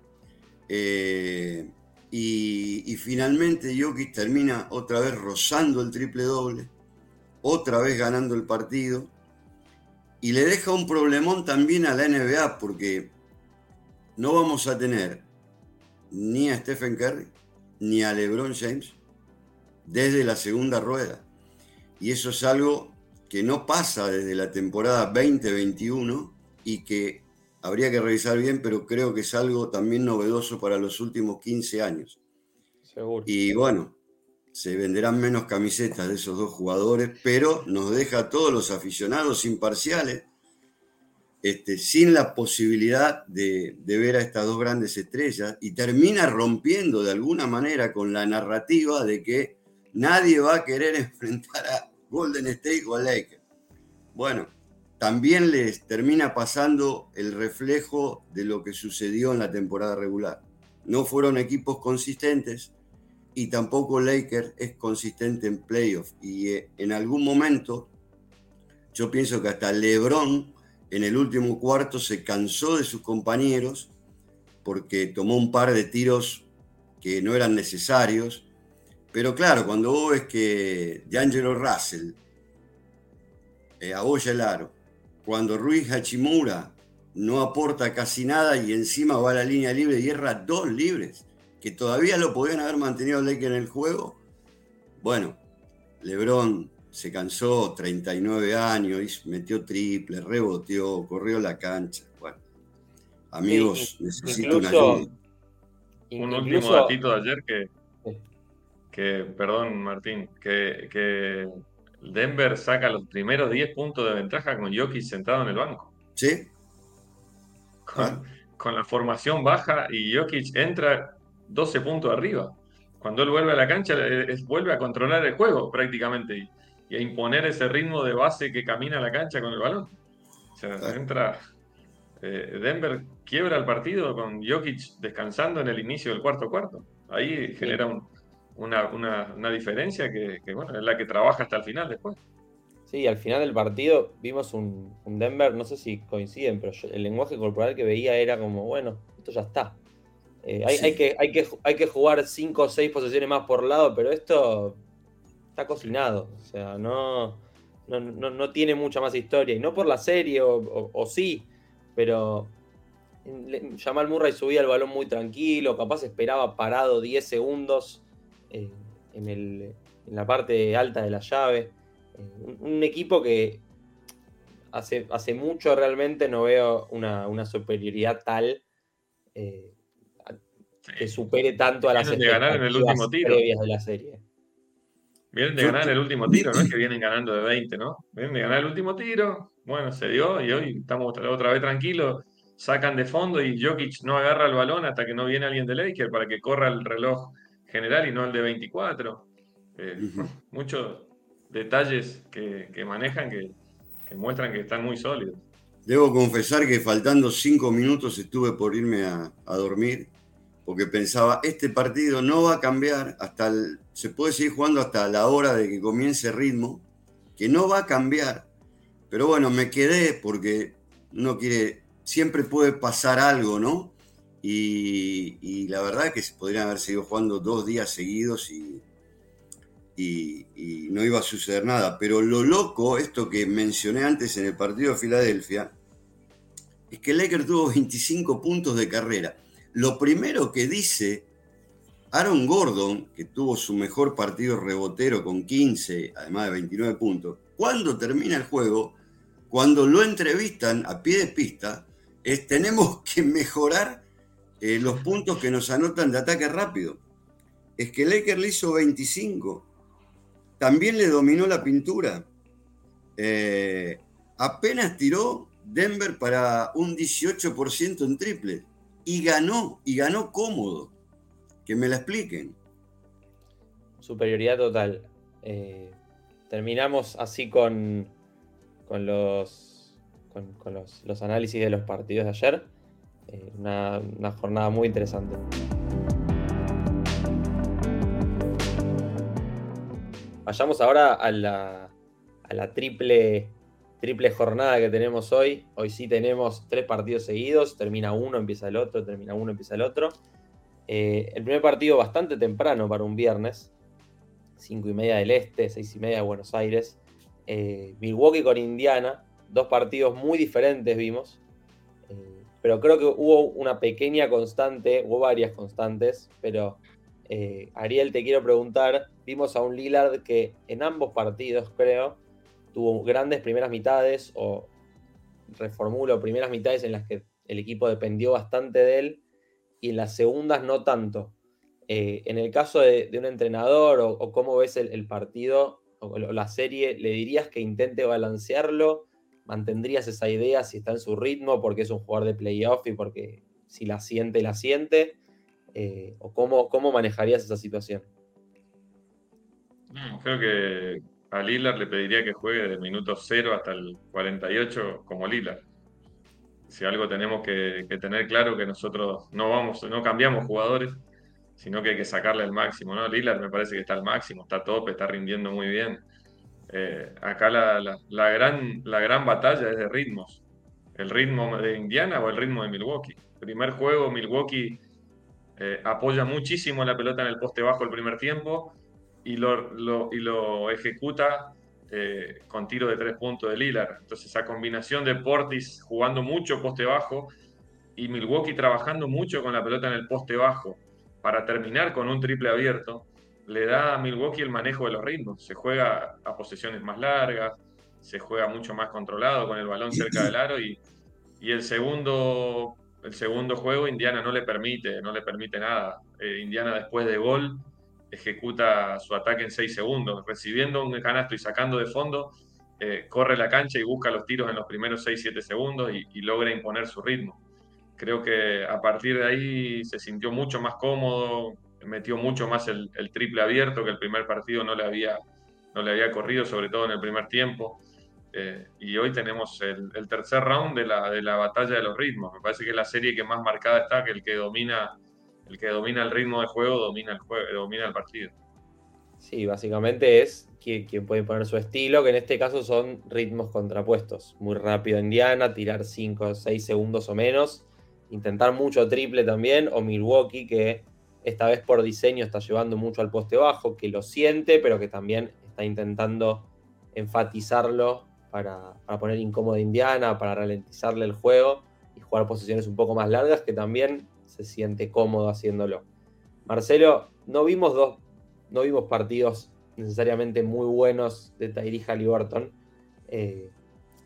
Eh, y, y finalmente Jokic termina otra vez rozando el triple doble, otra vez ganando el partido. Y le deja un problemón también a la N B A, porque no vamos a tener ni a Stephen Curry ni a LeBron James desde la segunda rueda. Y eso es algo que no pasa desde la temporada veinte veintiuno y que habría que revisar bien, pero creo que es algo también novedoso para los últimos quince años. Seguro. Y bueno, se venderán menos camisetas de esos dos jugadores, pero nos deja a todos los aficionados imparciales Este, sin la posibilidad de, de ver a estas dos grandes estrellas, y termina rompiendo de alguna manera con la narrativa de que nadie va a querer enfrentar a Golden State o a Lakers. Bueno, también les termina pasando el reflejo de lo que sucedió en la temporada regular. No fueron equipos consistentes y tampoco Lakers es consistente en playoff. Y eh, en algún momento yo pienso que hasta LeBron en el último cuarto se cansó de sus compañeros porque tomó un par de tiros que no eran necesarios. Pero claro, cuando vos ves que D'Angelo Russell eh, aboya el aro, cuando Rui Hachimura no aporta casi nada y encima va a la línea libre y erra dos libres, que todavía lo podían haber mantenido el Lakers en el juego, bueno, LeBron se cansó, treinta y nueve años, metió triple, reboteó, corrió la cancha. Bueno, amigos, Sí, necesito una incluso, ayuda. Un último incluso, datito de ayer que, sí, que perdón Martín, que, que Denver saca los primeros diez puntos de ventaja con Jokic sentado en el banco. ¿Sí? Ah, Con, con la formación baja y Jokic entra doce puntos arriba. Cuando él vuelve a la cancha, eh, es- vuelve a controlar el juego prácticamente y, y a imponer ese ritmo de base que camina a la cancha con el balón. O sea, ah, entra eh, Denver, quiebra el partido con Jokic descansando en el inicio del cuarto cuarto. Ahí sí, genera un- una, una- una diferencia que, que, bueno, es la que trabaja hasta el final después. sí, al final del partido vimos un, un Denver, no sé si coinciden, pero yo- el lenguaje corporal que veía era como, bueno, esto ya está. Eh, hay, hay sí. que, hay, que, hay que jugar cinco o seis posesiones más por lado, pero esto está cocinado. O sea, no, no, no, no tiene mucha más historia. Y no por la serie, o, o- o sí, pero le- Jamal Murray subía el balón muy tranquilo, capaz esperaba parado diez segundos eh, en, el, en la parte alta de la llave. Eh, un, un equipo que hace, hace mucho realmente no veo una, una superioridad tal eh, que supere tanto a las Vienen de ganar en el último expectativas tiro. previas de la serie. Vienen de Yo ganar te- el último tiro, no es que vienen ganando de veinte, ¿no? Vienen de ganar el último tiro, bueno, se dio y hoy estamos otra, otra vez tranquilos, sacan de fondo y Jokic no agarra el balón hasta que no viene alguien de Lakers para que corra el reloj general y no el de veinticuatro. Eh, Ujú. muchos detalles que, que manejan que, que muestran que están muy sólidos. Debo confesar que faltando cinco minutos estuve por irme a, a dormir porque pensaba, este partido no va a cambiar hasta el, se puede seguir jugando hasta la hora de que comience ritmo, que no va a cambiar. Pero bueno, me quedé porque uno quiere, siempre puede pasar algo, ¿no? Y, y la verdad es que se podrían haber seguido jugando dos días seguidos y, y, y no iba a suceder nada. Pero lo loco, esto que mencioné antes en el partido de Filadelfia, es que Lakers tuvo veinticinco puntos de carrera. Lo primero que dice Aaron Gordon, que tuvo su mejor partido rebotero con quince, además de veintinueve puntos, cuando termina el juego, cuando lo entrevistan a pie de pista, es tenemos que mejorar eh, los puntos que nos anotan de ataque rápido. Es que Lakers le hizo veinticinco. También le dominó la pintura. Eh, apenas tiró Denver para un dieciocho por ciento en triple. Y ganó, y ganó cómodo. Que me la expliquen. Superioridad total. Eh, terminamos así con, con, los, con, con los, los análisis de los partidos de ayer. Eh, una, una jornada muy interesante. Vayamos ahora a la, a la triple, triple jornada que tenemos hoy. Hoy sí tenemos tres partidos seguidos. Termina uno, empieza el otro, termina uno, empieza el otro. Eh, el primer partido bastante temprano para un viernes. cinco y media del Este, seis y media de Buenos Aires. Eh, Milwaukee con Indiana. Dos partidos muy diferentes vimos. Eh, pero creo que hubo una pequeña constante, hubo varias constantes, pero eh, Ariel, te quiero preguntar, vimos a un Lillard que en ambos partidos, creo, tuvo grandes primeras mitades, o reformulo, primeras mitades en las que el equipo dependió bastante de él, y en las segundas no tanto. Eh, en el caso de, de un entrenador, o, o cómo ves el, el partido, o, o la serie, ¿le dirías que intente balancearlo? ¿Mantendrías esa idea si está en su ritmo porque es un jugador de playoff y porque si la siente, la siente? Eh, ¿O cómo, cómo manejarías esa situación? No, creo que a Lillard le pediría que juegue del minuto cero hasta el cuarenta y ocho como Lillard. Si algo tenemos que, que tener claro que nosotros no vamos, no cambiamos jugadores, sino que hay que sacarle el máximo, ¿no? Lillard me parece que está al máximo, está a tope, está rindiendo muy bien. Eh, acá la, la, la gran, la gran batalla es de ritmos. ¿El ritmo de Indiana o el ritmo de Milwaukee? Primer juego, Milwaukee eh, apoya muchísimo la pelota en el poste bajo el primer tiempo y lo, lo, y lo ejecuta eh, con tiro de tres puntos de Lillard. Entonces esa combinación de Portis jugando mucho poste bajo y Milwaukee trabajando mucho con la pelota en el poste bajo para terminar con un triple abierto, le da a Milwaukee el manejo de los ritmos. Se juega a posesiones más largas, se juega mucho más controlado con el balón cerca del aro y, y el segundo el segundo juego Indiana no le permite, no le permite nada. Eh, Indiana después de gol ejecuta su ataque en seis segundos, recibiendo un canasto y sacando de fondo, eh, corre la cancha y busca los tiros en los primeros seis siete segundos y, y logra imponer su ritmo. Creo que a partir de ahí se sintió mucho más cómodo, metió mucho más el, el triple abierto que el primer partido no le había, no le había corrido, sobre todo en el primer tiempo. Eh, y hoy tenemos el, el tercer round de la, de la batalla de los ritmos. Me parece que es la serie que más marcada está, que el que domina el, que domina el ritmo de juego domina el, juego, domina el partido. Sí, básicamente es quien, quien puede poner su estilo, que en este caso son ritmos contrapuestos. Muy rápido Indiana, tirar cinco o seis segundos o menos, intentar mucho triple también, o Milwaukee, que esta vez por diseño está llevando mucho al poste bajo, que lo siente, pero que también está intentando enfatizarlo para, para poner incómodo a Indiana, para ralentizarle el juego y jugar posiciones un poco más largas, que también se siente cómodo haciéndolo. Marcelo, no vimos dos, no vimos partidos necesariamente muy buenos de Tyrese Haliburton. Eh,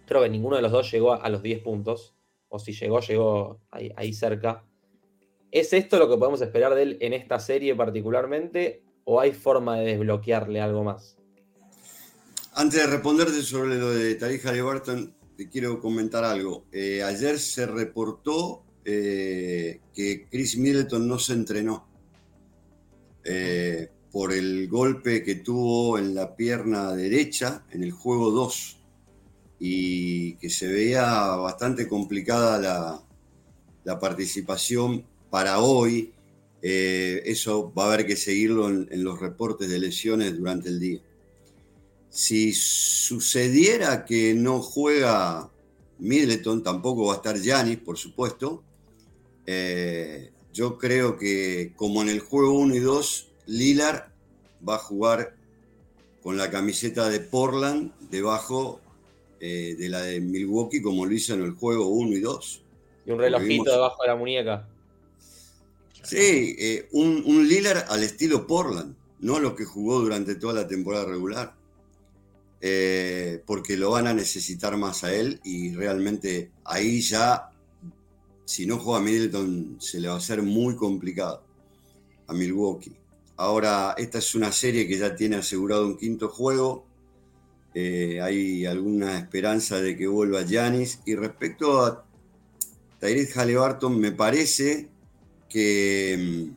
Creo que ninguno de los dos llegó a los diez puntos, o si llegó, llegó ahí, ahí cerca. ¿Es esto lo que podemos esperar de él en esta serie particularmente, o hay forma de desbloquearle algo más? Antes de responderte sobre lo de Tyrese Haliburton, te quiero comentar algo. Eh, ayer se reportó eh, que Chris Middleton no se entrenó eh, por el golpe que tuvo en la pierna derecha en el juego dos y que se veía bastante complicada la, la participación para hoy. Eh, eso va a haber que seguirlo en, en los reportes de lesiones durante el día. Si sucediera que no juega Middleton, tampoco va a estar Giannis, por supuesto. Eh, yo creo que, como en el juego uno y dos, Lillard va a jugar con la camiseta de Portland debajo eh, de la de Milwaukee, como lo hizo en el juego uno y dos. Y un relojito vimos... debajo de la muñeca. Sí, eh, un, un Lillard al estilo Portland, no lo que jugó durante toda la temporada regular. Eh, porque lo van a necesitar más a él y realmente ahí ya, si no juega Middleton, se le va a hacer muy complicado a Milwaukee. Ahora, esta es una serie que ya tiene asegurado un quinto juego. Eh, hay alguna esperanza de que vuelva Giannis. Y respecto a Tyrese Haliburton, me parece que mmm,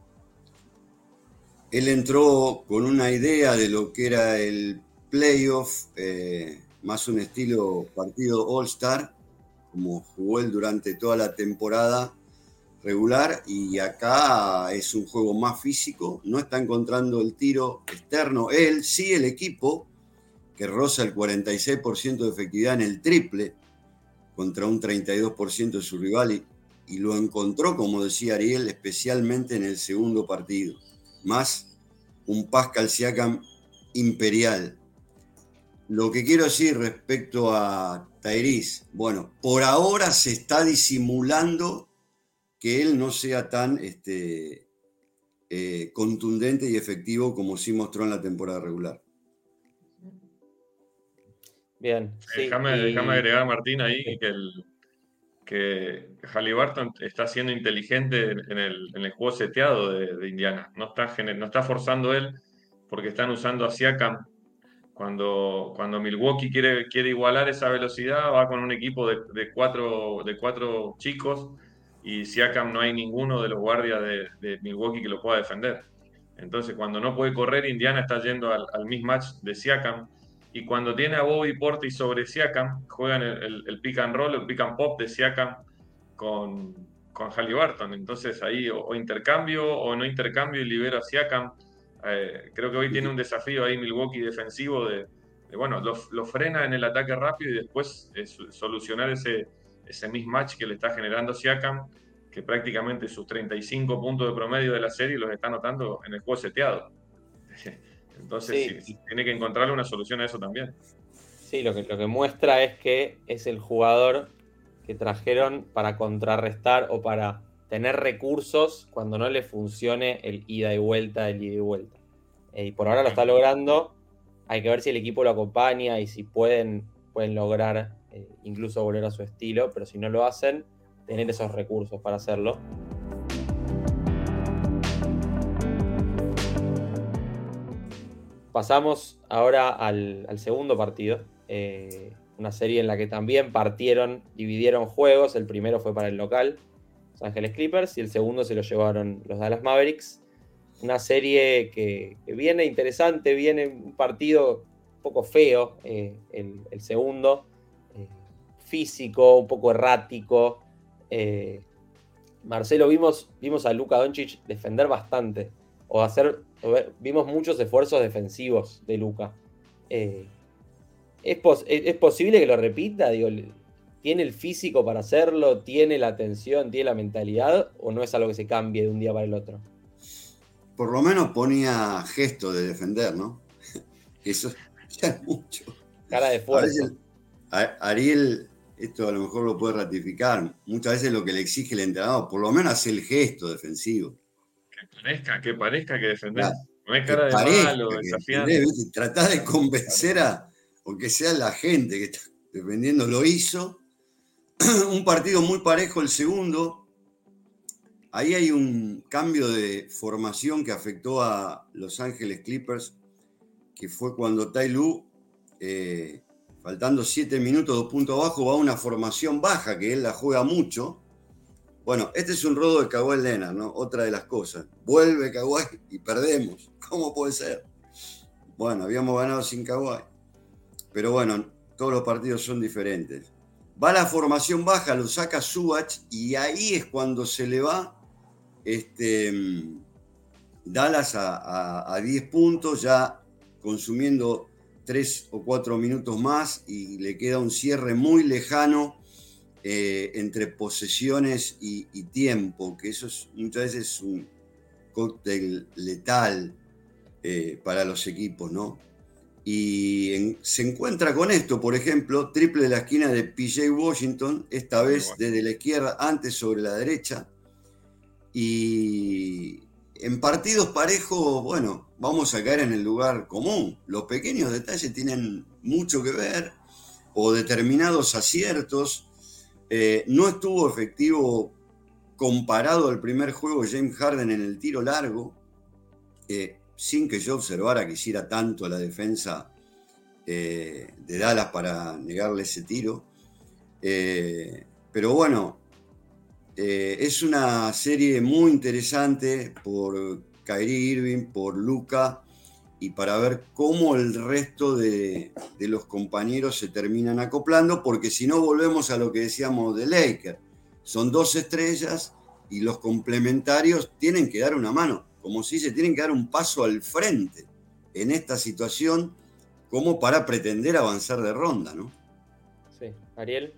él entró con una idea de lo que era el playoff, eh, más un estilo partido All-Star, como jugó él durante toda la temporada regular, y acá es un juego más físico, no está encontrando el tiro externo, él sí, el equipo, que roza el cuarenta y seis por ciento de efectividad en el triple, contra un treinta y dos por ciento de su rival, y, y lo encontró, como decía Ariel, especialmente en el segundo partido, más un Pascal Siakam imperial. Lo que quiero decir respecto a Tyrese, bueno, por ahora se está disimulando que él no sea tan este, eh, contundente y efectivo como sí mostró en la temporada regular. Bien, sí. Déjame, y... déjame agregar, Martín, ahí sí. que, el, que Haliburton está siendo inteligente en el, en el juego seteado de, de Indiana. No está, no está forzando él porque están usando a Siakam. Cuando, cuando Milwaukee quiere, quiere igualar esa velocidad, va con un equipo de, de, cuatro, de cuatro chicos y Siakam no hay ninguno de los guardias de, de Milwaukee que lo pueda defender. Entonces, cuando no puede correr, Indiana está yendo al, al mismatch de Siakam. Y cuando tiene a Bobby Portis sobre Siakam, juegan el, el, el pick and roll, el pick and pop de Siakam con, con Haliburton. Entonces ahí o, o intercambio o no intercambio y libero a Siakam. Eh, creo que hoy tiene un desafío ahí Milwaukee defensivo de, de bueno, lo, lo frena en el ataque rápido y después eh, solucionar ese, ese mismatch que le está generando Siakam, que prácticamente sus treinta y cinco puntos de promedio de la serie los está anotando en el juego seteado. Entonces sí, sí, tiene que encontrarle una solución a eso también. Sí, lo que, lo que muestra es que es el jugador que trajeron para contrarrestar o para tener recursos cuando no le funcione el ida y vuelta, el ida y vuelta. Eh, y por ahora lo está logrando. Hay que ver si el equipo lo acompaña y si pueden, pueden lograr eh, incluso volver a su estilo, pero si no lo hacen, tener esos recursos para hacerlo. Pasamos ahora al, al segundo partido, eh, una serie en la que también partieron, dividieron juegos. El primero fue para el local, Los Ángeles Clippers, y el segundo se lo llevaron los Dallas Mavericks. Una serie que, que viene interesante, viene un partido un poco feo, eh, el, el segundo, eh, físico, un poco errático. Eh, Marcelo, vimos, vimos a Luka Doncic defender bastante, o hacer, o ver, vimos muchos esfuerzos defensivos de Luka. Eh, ¿es, pos, es, ¿Es posible que lo repita? Digo, ¿tiene el físico para hacerlo? ¿Tiene la atención? ¿Tiene la mentalidad? ¿O no es algo que se cambie de un día para el otro? Por lo menos ponía gesto de defender, ¿no? Eso ya es mucho. Cara de esfuerzo. A veces, a Ariel, esto a lo mejor lo puede ratificar, muchas veces lo que le exige el entrenador, por lo menos hace el gesto defensivo. Que parezca que, parezca que defendés. Claro, no es cara de parezca malo, que desafiante. Tratás de convencer a, aunque sea la gente que está defendiendo, lo hizo. Un partido muy parejo el segundo. Ahí hay un cambio de formación que afectó a Los Ángeles Clippers, que fue cuando Ty Lue, eh, faltando siete minutos, dos puntos abajo, va a una formación baja, que él la juega mucho. Bueno, este es un rodo de Kawhi Leonard, ¿no? Otra de las cosas. Vuelve Kawhi y perdemos. ¿Cómo puede ser? Bueno, habíamos ganado sin Kawhi. Pero bueno, todos los partidos son diferentes. Va a la formación baja, lo saca Zubac y ahí es cuando se le va este, Dallas a, a, a diez puntos, ya consumiendo tres o cuatro minutos más y le queda un cierre muy lejano eh, entre posesiones y, y tiempo, que eso es, muchas veces es un cóctel letal eh, para los equipos, ¿no? Y en, se encuentra con esto, por ejemplo, triple de la esquina de P J Washington, esta vez bueno. desde la izquierda, antes sobre la derecha. Y en partidos parejos, bueno, vamos a caer en el lugar común. Los pequeños detalles tienen mucho que ver, o determinados aciertos. Eh, no estuvo efectivo comparado al primer juego James Harden en el tiro largo. Eh, sin que yo observara que hiciera tanto la defensa eh, de Dallas para negarle ese tiro. Eh, pero bueno, eh, es una serie muy interesante por Kyrie Irving, por Luka, y para ver cómo el resto de, de los compañeros se terminan acoplando, porque si no volvemos a lo que decíamos de Lakers. Son dos estrellas y los complementarios tienen que dar una mano. Como si se tienen que dar un paso al frente en esta situación como para pretender avanzar de ronda, ¿no? Sí, Ariel.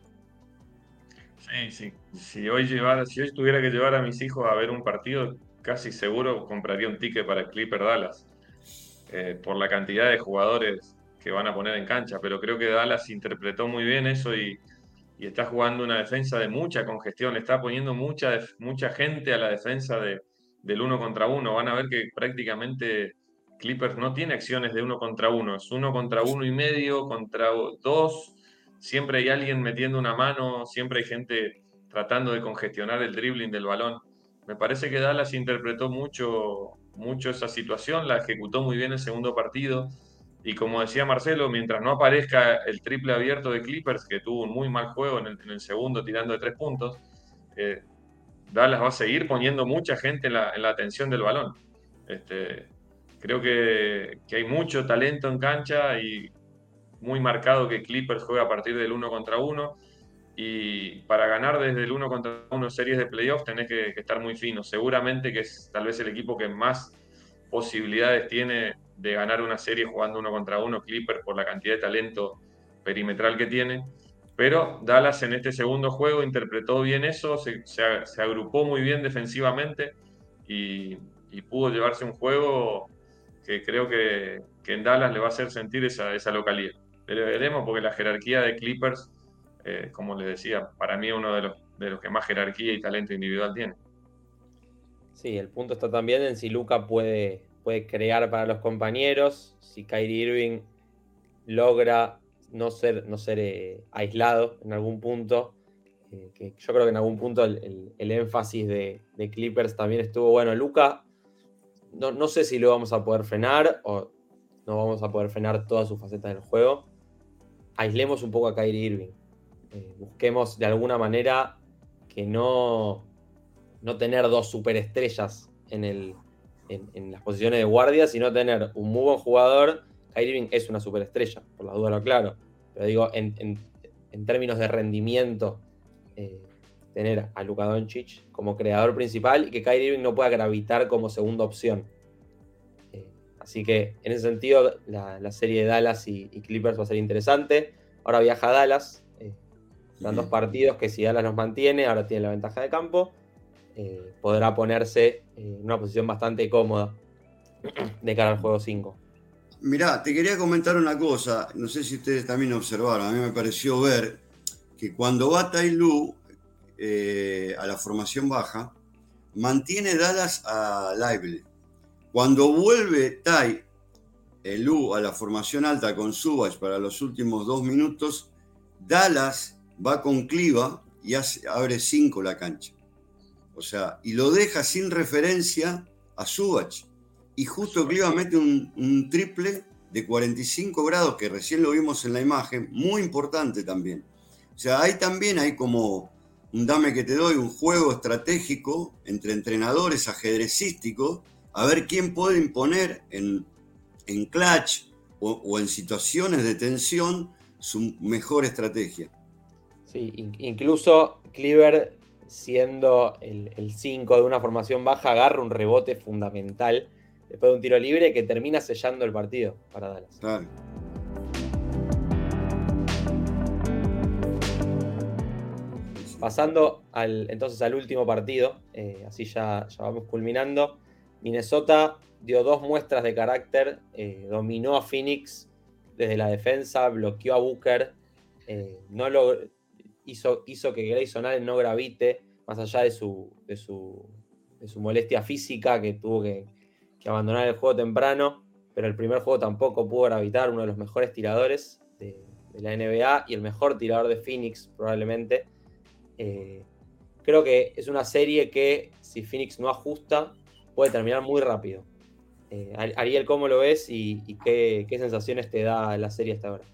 Sí, sí. Si hoy, llevara, si hoy tuviera que llevar a mis hijos a ver un partido, casi seguro compraría un ticket para el Clipper Dallas, eh, por la cantidad de jugadores que van a poner en cancha, pero creo que Dallas interpretó muy bien eso y, y está jugando una defensa de mucha congestión, le está poniendo mucha, mucha gente a la defensa de del uno contra uno. Van a ver que prácticamente Clippers no tiene acciones de uno contra uno, es uno contra uno y medio, contra dos, siempre hay alguien metiendo una mano, siempre hay gente tratando de congestionar el dribbling del balón. Me parece que Dallas interpretó mucho, mucho esa situación, la ejecutó muy bien el segundo partido, y como decía Marcelo, mientras no aparezca el triple abierto de Clippers, que tuvo un muy mal juego en el, en el segundo tirando de tres puntos, eh, Dallas va a seguir poniendo mucha gente en la, en la atención del balón. Este, creo que, que hay mucho talento en cancha y muy marcado que Clippers juega a partir del uno contra uno. Y para ganar desde el uno contra uno series de playoffs tenés que, que estar muy fino. Seguramente que es tal vez el equipo que más posibilidades tiene de ganar una serie jugando uno contra uno, Clippers, por la cantidad de talento perimetral que tiene. Pero Dallas en este segundo juego interpretó bien eso, se, se, se agrupó muy bien defensivamente y, y, pudo llevarse un juego que creo que, que en Dallas le va a hacer sentir esa, esa localidad. Pero veremos porque la jerarquía de Clippers, eh, como les decía, para mí es uno de los, de los que más jerarquía y talento individual tiene. Sí, el punto está también en si Luka puede, puede crear para los compañeros, si Kyrie Irving logra no ser, no ser eh, aislado en algún punto. Eh, que yo creo que en algún punto el, el, el énfasis de, de Clippers también estuvo, bueno, Luka, no, no sé si lo vamos a poder frenar o no vamos a poder frenar todas sus facetas del juego. Aislemos un poco a Kyrie Irving. Eh, busquemos de alguna manera que no, no tener dos superestrellas en, el, en, en las posiciones de guardia, sino tener un muy buen jugador. Kyrie Irving es una superestrella, por la duda lo aclaro. Pero digo, en, en, en términos de rendimiento, eh, tener a Luka Doncic como creador principal y que Kyrie Irving no pueda gravitar como segunda opción. Eh, así que en ese sentido, la, la serie de Dallas y, y Clippers va a ser interesante. Ahora viaja a Dallas. Eh, dan dos partidos que si Dallas los mantiene, ahora tiene la ventaja de campo. Eh, podrá ponerse en una posición bastante cómoda de cara al juego cinco. Mirá, te quería comentar una cosa, no sé si ustedes también observaron, a mí me pareció ver que cuando va Ty Lue eh, a la formación baja, mantiene Dallas a Lively. Cuando vuelve Ty Lue a la formación alta con Zubac para los últimos dos minutos, Dallas va con Cliva y hace, abre cinco la cancha. O sea, y lo deja sin referencia a Zubac. Y justo Cliva mete un, un triple de cuarenta y cinco grados, que recién lo vimos en la imagen, muy importante también. O sea, ahí también hay como un dame que te doy, un juego estratégico entre entrenadores ajedrecísticos, a ver quién puede imponer en, en clutch o, o en situaciones de tensión su mejor estrategia. Sí, in- incluso Cleaver, siendo el cinco de una formación baja, agarra un rebote fundamental después de un tiro libre que termina sellando el partido para Dallas. Claro. Pasando al, entonces al último partido, eh, así ya, ya vamos culminando. Minnesota dio dos muestras de carácter, eh, dominó a Phoenix desde la defensa, bloqueó a Booker, eh, no lo, hizo, hizo que Grayson Allen no gravite, más allá de su, de su, de su molestia física, que tuvo que, que abandonar el juego temprano, pero el primer juego tampoco pudo gravitar, uno de los mejores tiradores de, de la N B A y el mejor tirador de Phoenix probablemente. Eh, creo que es una serie que si Phoenix no ajusta puede terminar muy rápido. Eh, Ariel, ¿cómo lo ves y, y qué, qué sensaciones te da la serie hasta ahora?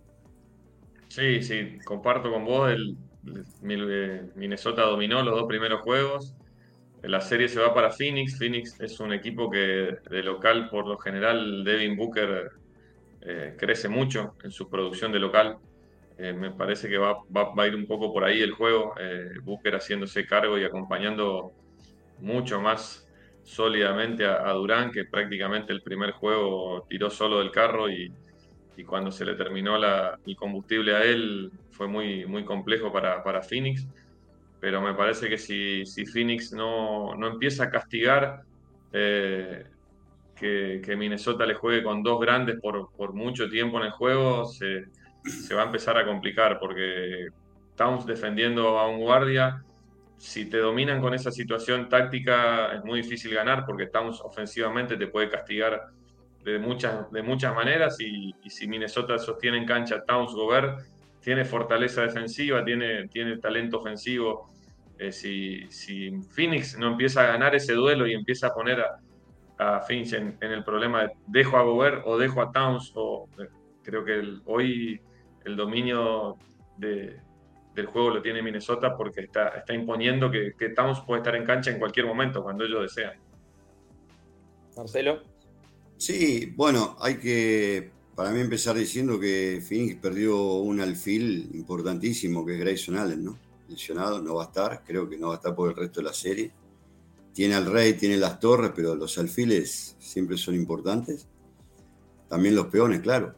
Sí, sí, comparto con vos. El, el- Minnesota dominó los dos primeros juegos. La serie se va para Phoenix. Phoenix es un equipo que de local, por lo general, Devin Booker eh, crece mucho en su producción de local. Eh, me parece que va, va- va a ir un poco por ahí el juego. Eh, Booker haciéndose cargo y acompañando mucho más sólidamente a, a Durán, que prácticamente el primer juego tiró solo del carro y, y cuando se le terminó la- el combustible a él fue muy, muy complejo para, para Phoenix. Pero me parece que si, si Phoenix no, no empieza a castigar, eh, que, que Minnesota le juegue con dos grandes por, por mucho tiempo en el juego, se, se va a empezar a complicar porque Towns defendiendo a un guardia, si te dominan con esa situación táctica es muy difícil ganar porque Towns ofensivamente te puede castigar de muchas, de muchas maneras y, y si Minnesota sostiene en cancha Towns Gobert, tiene fortaleza defensiva, tiene, tiene talento ofensivo. Eh, si, si Phoenix no empieza a ganar ese duelo y empieza a poner a, a Finch en, en, el problema de dejo a Gobert o dejo a Towns, o eh, creo que el, hoy el dominio de, del juego lo tiene Minnesota porque está, está imponiendo que, que Towns puede estar en cancha en cualquier momento, cuando ellos desean. Marcelo. Sí, bueno, hay que, para mí, empezar diciendo que Phoenix perdió un alfil importantísimo, que es Grayson Allen, ¿no? Lesionado, no va a estar, creo que no va a estar por el resto de la serie. Tiene al Rey, tiene las torres, pero los alfiles siempre son importantes. También los peones, claro.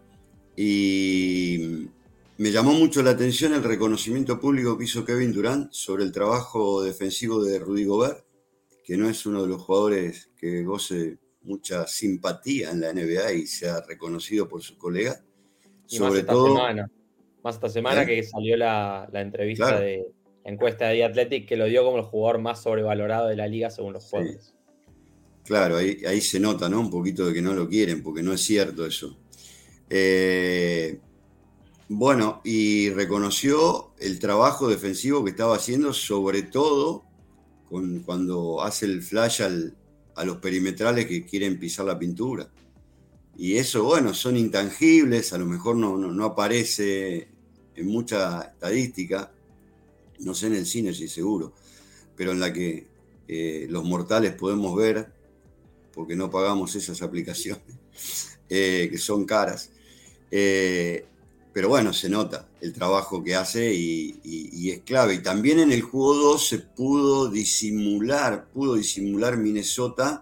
Y me llamó mucho la atención el reconocimiento público que hizo Kevin Durant sobre el trabajo defensivo de Rudy Gobert, que no es uno de los jugadores que goce mucha simpatía en la N B A y sea reconocido por sus colegas. Y más Sobre esta todo, semana. Más esta semana ¿eh? que salió la, la entrevista Claro, de la encuesta de The Athletic que lo dio como el jugador más sobrevalorado de la liga según los sí, jugadores. claro, ahí, ahí se nota, ¿no? Un poquito de que no lo quieren, porque no es cierto eso. Eh, bueno, y reconoció el trabajo defensivo que estaba haciendo, sobre todo con, cuando hace el flash al, a los perimetrales que quieren pisar la pintura. Y eso, bueno, son intangibles, a lo mejor no, no, no aparece en mucha estadística, no sé en el cine si seguro, pero en la que eh, los mortales podemos ver, porque no pagamos esas aplicaciones, eh, que son caras. Eh, pero bueno, se nota el trabajo que hace y, y, y es clave. Y también en el juego dos se pudo disimular, pudo disimular Minnesota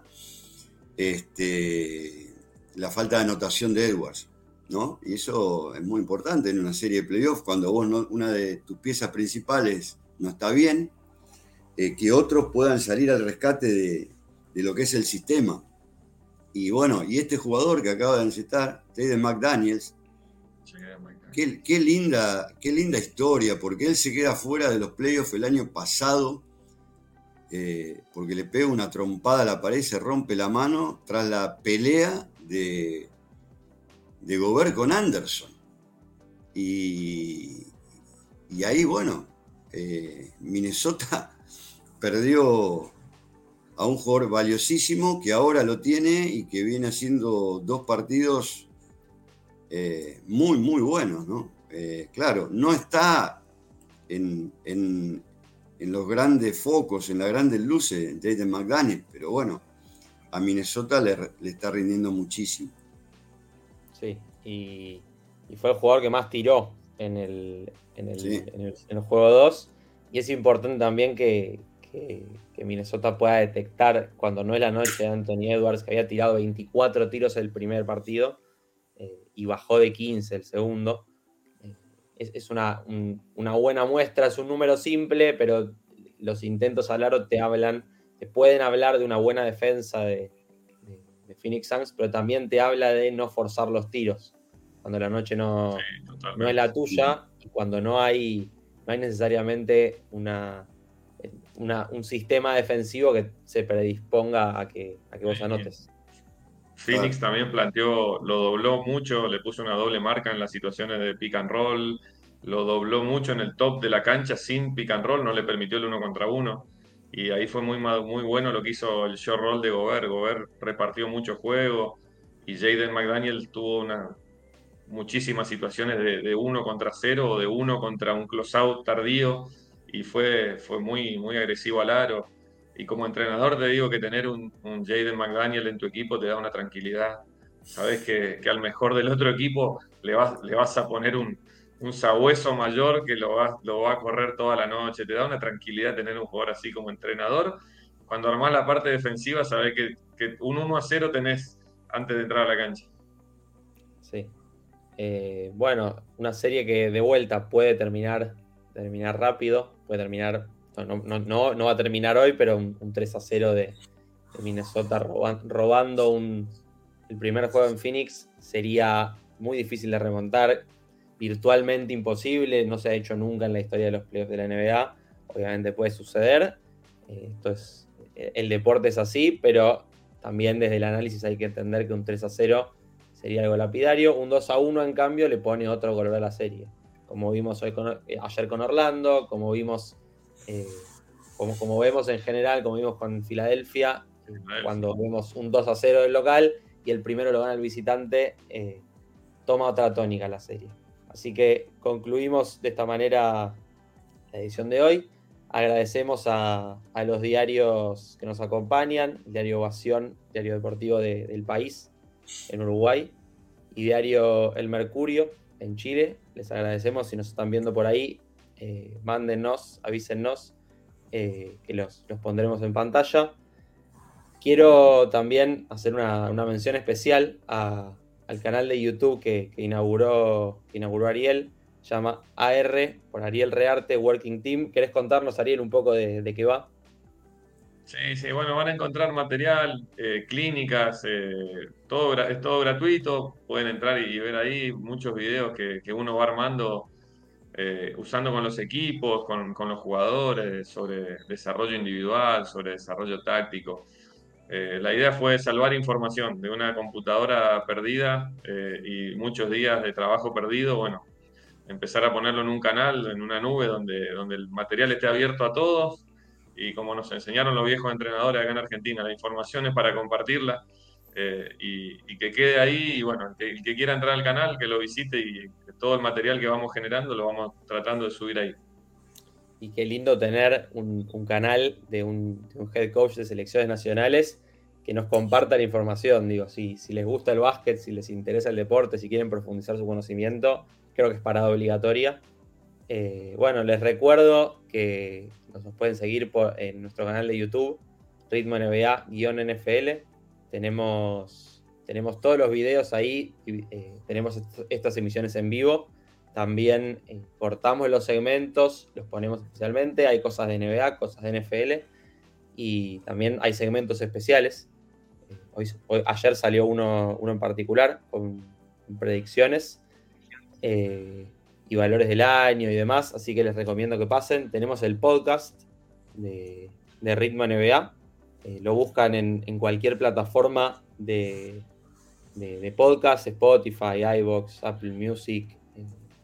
este, la falta de anotación de Edwards, ¿no? Y eso es muy importante en una serie de playoffs, cuando vos no, una de tus piezas principales no está bien, eh, que otros puedan salir al rescate de, de lo que es el sistema. Y bueno, y este jugador que acaba de encestar, Jaden McDaniels, qué, qué, linda, qué linda historia, porque él se queda fuera de los playoffs el año pasado, eh, porque le pega una trompada a la pared, se rompe la mano tras la pelea de, de Gobert con Anderson. Y, y ahí, bueno, eh, Minnesota perdió a un jugador valiosísimo que ahora lo tiene y que viene haciendo dos partidos eh, muy, muy buenos, ¿no? Eh, claro, no está en, en, en los grandes focos, en las grandes luces de Jaden McDaniels, pero bueno, a Minnesota le, le está rindiendo muchísimo. Sí, y, y fue el jugador que más tiró en el, en el, Sí. en el, en el juego dos, y es importante también que, que, que Minnesota pueda detectar cuando no es la noche de Anthony Edwards, que había tirado veinticuatro tiros el primer partido eh, y bajó de quince el segundo. Eh, es es una, un, una buena muestra, es un número simple, pero los intentos al aro te hablan, te pueden hablar de una buena defensa de, de, de Phoenix Suns, pero también te habla de no forzar los tiros cuando la noche no, Sí, no es la totalmente. tuya y cuando no hay, no hay necesariamente una, una, un sistema defensivo que se predisponga a que, a que vos anotes. Phoenix también planteó, lo dobló mucho, le puso una doble marca en las situaciones de pick and roll, lo dobló mucho en el top de la cancha sin pick and roll, no le permitió el uno contra uno. Y ahí fue muy, ma- muy bueno lo que hizo el short roll de Gobert. Gobert repartió mucho juego y Jaden McDaniel tuvo una, muchísimas situaciones de, de uno contra cero o de uno contra un closeout tardío y fue, fue muy, muy agresivo al aro. Y como entrenador te digo que tener un, un Jaden McDaniel en tu equipo te da una tranquilidad. Sabes que, que al mejor del otro equipo le vas, le vas a poner un, un sabueso mayor que lo va, lo va a correr toda la noche. Te da una tranquilidad tener un jugador así como entrenador. Cuando armás la parte defensiva, sabes que, que un uno a cero tenés antes de entrar a la cancha. Sí. Eh, bueno, una serie que de vuelta puede terminar, terminar rápido, puede terminar, no, no, no, no va a terminar hoy, pero un, un tres a cero de, de Minnesota roba, robando un, el primer juego en Phoenix sería muy difícil de remontar, virtualmente imposible, no se ha hecho nunca en la historia de los playoffs de la N B A, obviamente puede suceder, eh, esto es, el deporte es así, pero también desde el análisis hay que entender que un tres a cero sería algo lapidario. Un dos a uno, en cambio, le pone otro color a la serie. Como vimos hoy con, eh, ayer con Orlando, como vimos, eh, como, como vemos en general, como vimos con Filadelfia, eh, cuando vemos un dos a cero del local y el primero lo gana el visitante, eh, toma otra tónica la serie. Así que concluimos de esta manera la edición de hoy. Agradecemos a, a los diarios que nos acompañan, el diario Ovación, diario deportivo de, del país, en Uruguay, y diario El Mercurio en Chile. Les agradecemos si nos están viendo por ahí. Eh, mándennos, avísennos, eh, que los, los pondremos en pantalla. Quiero también hacer una, una mención especial a, al canal de YouTube que, que, inauguró, que inauguró Ariel. Se llama A R, por Ariel Rearte Working Team. ¿Querés contarnos, Ariel, un poco de, de qué va? Sí, sí, bueno, van a encontrar material, eh, clínicas, eh, todo, gra- es todo gratuito, pueden entrar y ver ahí muchos videos que, que uno va armando, eh, usando con los equipos, con, con los jugadores, sobre desarrollo individual, sobre desarrollo táctico. Eh, la idea fue salvar información de una computadora perdida eh, y muchos días de trabajo perdido, bueno, empezar a ponerlo en un canal, en una nube donde, donde el material esté abierto a todos y como nos enseñaron los viejos entrenadores acá en Argentina, la información es para compartirla eh, y, y, que quede ahí y bueno, el que, el que quiera entrar al canal, que lo visite y todo el material que vamos generando lo vamos tratando de subir ahí. Y qué lindo tener un, un canal de un, de un head coach de selecciones nacionales que nos comparta la información. Digo, si, si les gusta el básquet, si les interesa el deporte, si quieren profundizar su conocimiento, creo que es parada obligatoria. Eh, bueno, les recuerdo que nos pueden seguir por, en nuestro canal de YouTube, Ritmo N B A-N F L. Tenemos, tenemos todos los videos ahí, eh, tenemos est estas emisiones en vivo. También eh, cortamos los segmentos, los ponemos especialmente. Hay cosas de N B A, cosas de N F L y también hay segmentos especiales. Eh, hoy, hoy, ayer salió uno, uno en particular con, con predicciones. Eh, y valores del año y demás, así que les recomiendo que pasen. Tenemos el podcast de, de Ritmo N B A, eh, lo buscan en, en cualquier plataforma de, de, de podcast, Spotify, iVoox, Apple Music, eh,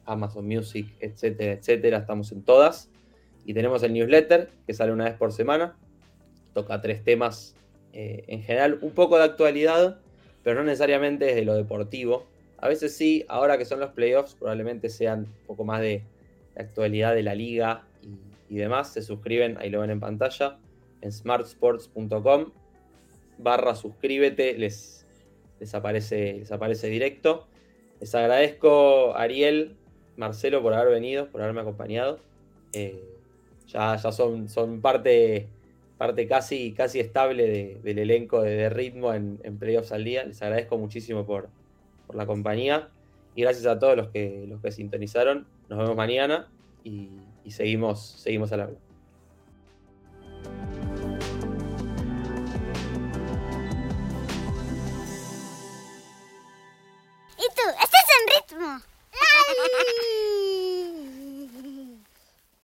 Amazon Music, etcétera, etcétera. Estamos en todas. Y tenemos el newsletter, que sale una vez por semana. Toca tres temas eh, en general, un poco de actualidad, pero no necesariamente desde lo deportivo. A veces sí, ahora que son los playoffs, probablemente sean un poco más de, de actualidad de la liga y, y demás. Se suscriben, ahí lo ven en pantalla, en smartsports punto com barra suscríbete, les, les, aparece, les aparece directo. Les agradezco, Ariel, Marcelo, por haber venido, por haberme acompañado. Eh, ya, ya son, son parte, parte casi, casi estable de, del elenco de, de ritmo en, en Playoffs al Día. Les agradezco muchísimo por, por la compañía. Y gracias a todos los que, los que sintonizaron. Nos vemos mañana y, y seguimos, seguimos al habla.